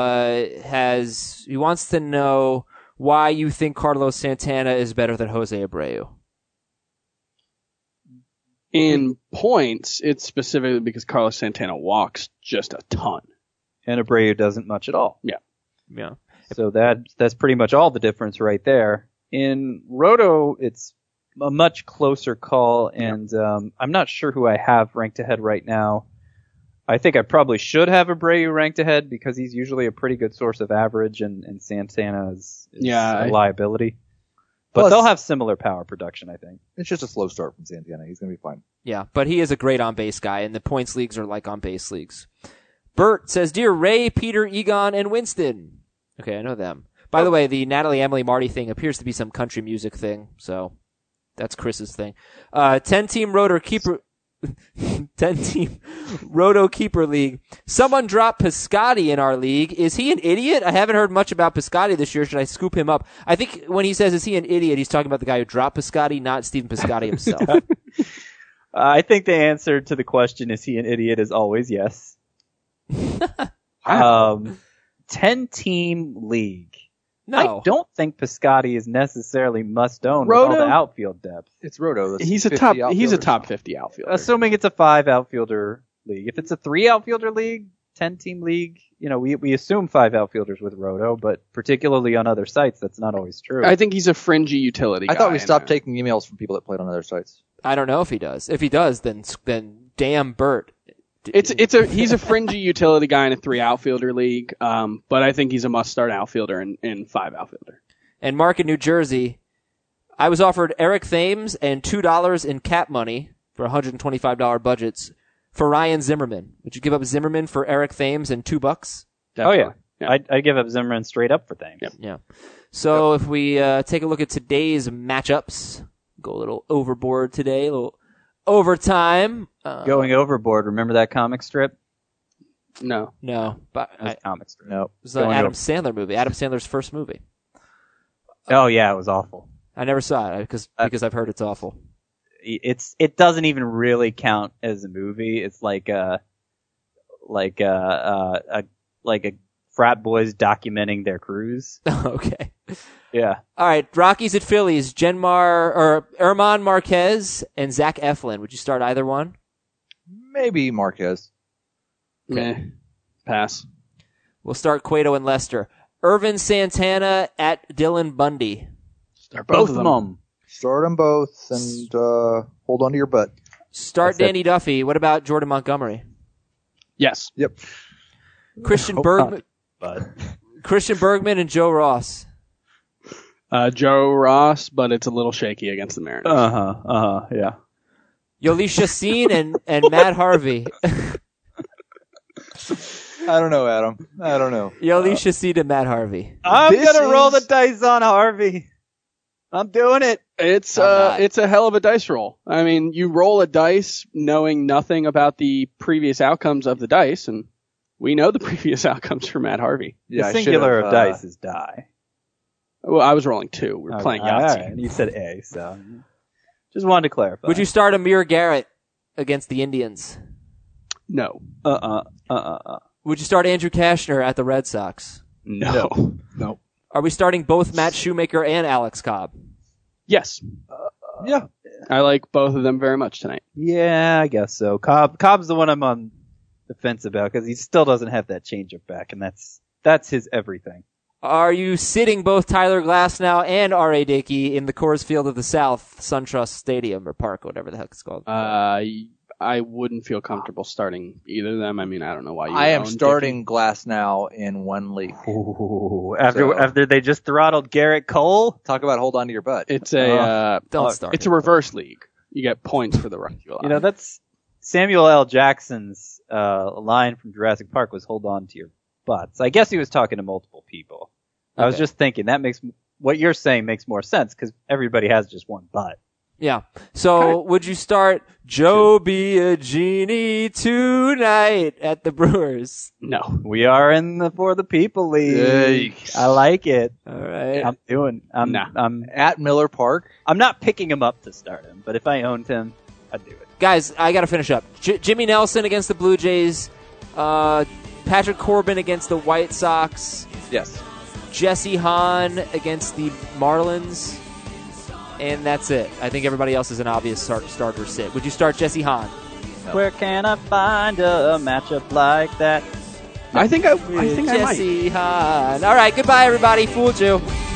S2: he wants to know why you think Carlos Santana is better than Jose Abreu.
S3: In points, it's specifically because Carlos Santana walks just a ton.
S4: And Abreu doesn't much at all.
S2: Yeah.
S4: So that's pretty much all the difference right there. In Roto, it's a much closer call, and I'm not sure who I have ranked ahead right now. I think I probably should have Abreu ranked ahead because he's usually a pretty good source of average, and Santana is a liability. But
S5: Plus-
S4: they'll have similar power production, I think.
S5: It's just a slow start from Santana. He's going to be fine.
S2: Yeah, but he is a great on-base guy, and the points leagues are like on-base leagues. Bert says, Dear Ray, Peter, Egon, and Winston. Okay, I know them. By the way, the Natalie, Emily, Marty thing appears to be some country music thing, so that's Chris's thing. 10-team Roto Keeper... 10-team Roto Keeper League. Someone dropped Piscotty in our league. Is he an idiot? I haven't heard much about Piscotty this year. Should I scoop him up? I think when he says, is he an idiot, he's talking about the guy who dropped Piscotty, not Stephen Piscotty himself.
S4: I think the answer to the question, is he an idiot, is always yes. 10-team league.
S2: No.
S4: I don't think Piscotty is necessarily must own with
S3: Roto?
S4: all the outfield depth.
S5: It's Roto. That's
S3: He's a
S5: 50
S3: top
S5: outfielders.
S3: 50 outfielder.
S4: Assuming it's a 5 outfielder league. If it's a 3 outfielder league, 10-team league, we assume 5 outfielders with Roto, but particularly on other sites, that's not always true.
S3: I think he's a fringy utility guy.
S5: I thought we stopped
S3: in
S5: taking emails from people that played on other sites.
S2: I don't know if he does. If he does, then damn Bert.
S3: He's a fringy utility guy in a 3 outfielder league, but I think he's a must start outfielder in 5 outfielder.
S2: And Mark in New Jersey, I was offered Eric Thames and $2 in cap money for $125 budgets for Ryan Zimmerman. Would you give up Zimmerman for Eric Thames and $2?
S3: Definitely.
S4: Oh, yeah. I'd give up Zimmerman straight up for Thames.
S2: Yeah. So if we take a look at today's matchups, go a little overboard today, a little overtime.
S4: Going overboard. Remember that comic strip?
S3: No.
S2: No, but
S4: That was a comic strip.
S5: No.
S2: it was an
S4: Going
S2: Adam
S4: over-
S2: Sandler movie. Adam Sandler's first movie.
S4: Oh yeah, it was awful.
S2: I never saw it because I've heard it's awful.
S4: It doesn't even really count as a movie. It's like a frat boys documenting their cruise.
S2: Okay.
S4: Yeah.
S2: All right, Rockies at Phillies, Erman Marquez and Zach Eflin. Would you start either one?
S5: Maybe Marquez.
S3: Meh. Pass.
S2: We'll start Cueto and Lester. Irvin Santana at Dylan Bundy.
S3: Start
S4: Both of them.
S5: Start them both and hold on to your butt.
S2: Start
S4: That's it.
S2: Danny Duffy. What about Jordan Montgomery?
S3: Yes.
S5: Yep.
S2: Christian Bergman and Joe Ross.
S3: Joe Ross, but it's a little shaky against the Mariners.
S4: Yeah.
S2: Yolesh Chacin and Matt Harvey.
S5: I don't know, Adam. I don't know.
S2: Yolesh Chacin and Matt Harvey.
S4: I'm
S5: This
S4: gonna roll the
S5: is-
S4: dice on Harvey. I'm doing it.
S3: It's
S2: not.
S3: it's a hell of a dice roll. I mean, you roll a dice knowing nothing about the previous outcomes of the dice, and we know the previous outcomes for Matt Harvey.
S5: Yeah,
S4: the
S5: I
S4: singular
S5: should've,
S4: of dice is die.
S3: Well, I was rolling 2. We were playing
S4: All
S3: Yahtzee.
S4: right. You said A, so just wanted to clarify.
S2: Would you start Amir Garrett against the Indians?
S3: No.
S2: Would you start Andrew Kashner at the Red Sox?
S3: No. No.
S2: Are we starting both Matt Shoemaker and Alex Cobb?
S3: Yes.
S5: Yeah.
S3: I like both of them very much tonight.
S4: Yeah, I guess so. Cobb's the one I'm on the fence about because he still doesn't have that changeup back, and that's his everything.
S2: Are you sitting both Tyler Glasnow and R.A. Dickey in the Coors Field of the South, SunTrust Stadium or Park, whatever the heck it's called?
S3: I wouldn't feel comfortable starting either of them. I mean, I don't know why you
S5: I am
S3: own
S5: starting Glass now in one league.
S4: Ooh,
S5: So-
S4: after they just throttled Garrett Cole.
S5: Talk about hold on to your butt.
S3: Dickey. It's a
S2: Don't start.
S3: it's a reverse league. You get points for the run you allow.
S4: You know, that's Samuel L. Jackson's line from Jurassic Park was "Hold on to your butts." I guess he was talking to multiple people. I was
S2: Okay.
S4: just thinking that makes what you're saying makes more sense because everybody has just one butt.
S2: Yeah. So would you start Joe Biagini tonight at the Brewers?
S3: No.
S4: We are in the For the People League.
S3: Yikes.
S4: I like it.
S2: All right.
S3: Nah.
S5: At Miller Park.
S4: I'm not picking him up to start him, but if I owned him, I'd do it.
S2: Guys, I got to finish up. Jimmy Nelson against the Blue Jays. Patrick Corbin against the White Sox.
S5: Yes.
S2: Jesse Hahn against the Marlins. And that's it. I think everybody else is an obvious starter sit. Would you start Jesse Hahn?
S5: No.
S4: Where can I find a matchup like that?
S3: I think I might.
S2: Jesse Hahn. All right, goodbye, everybody. Fooled you.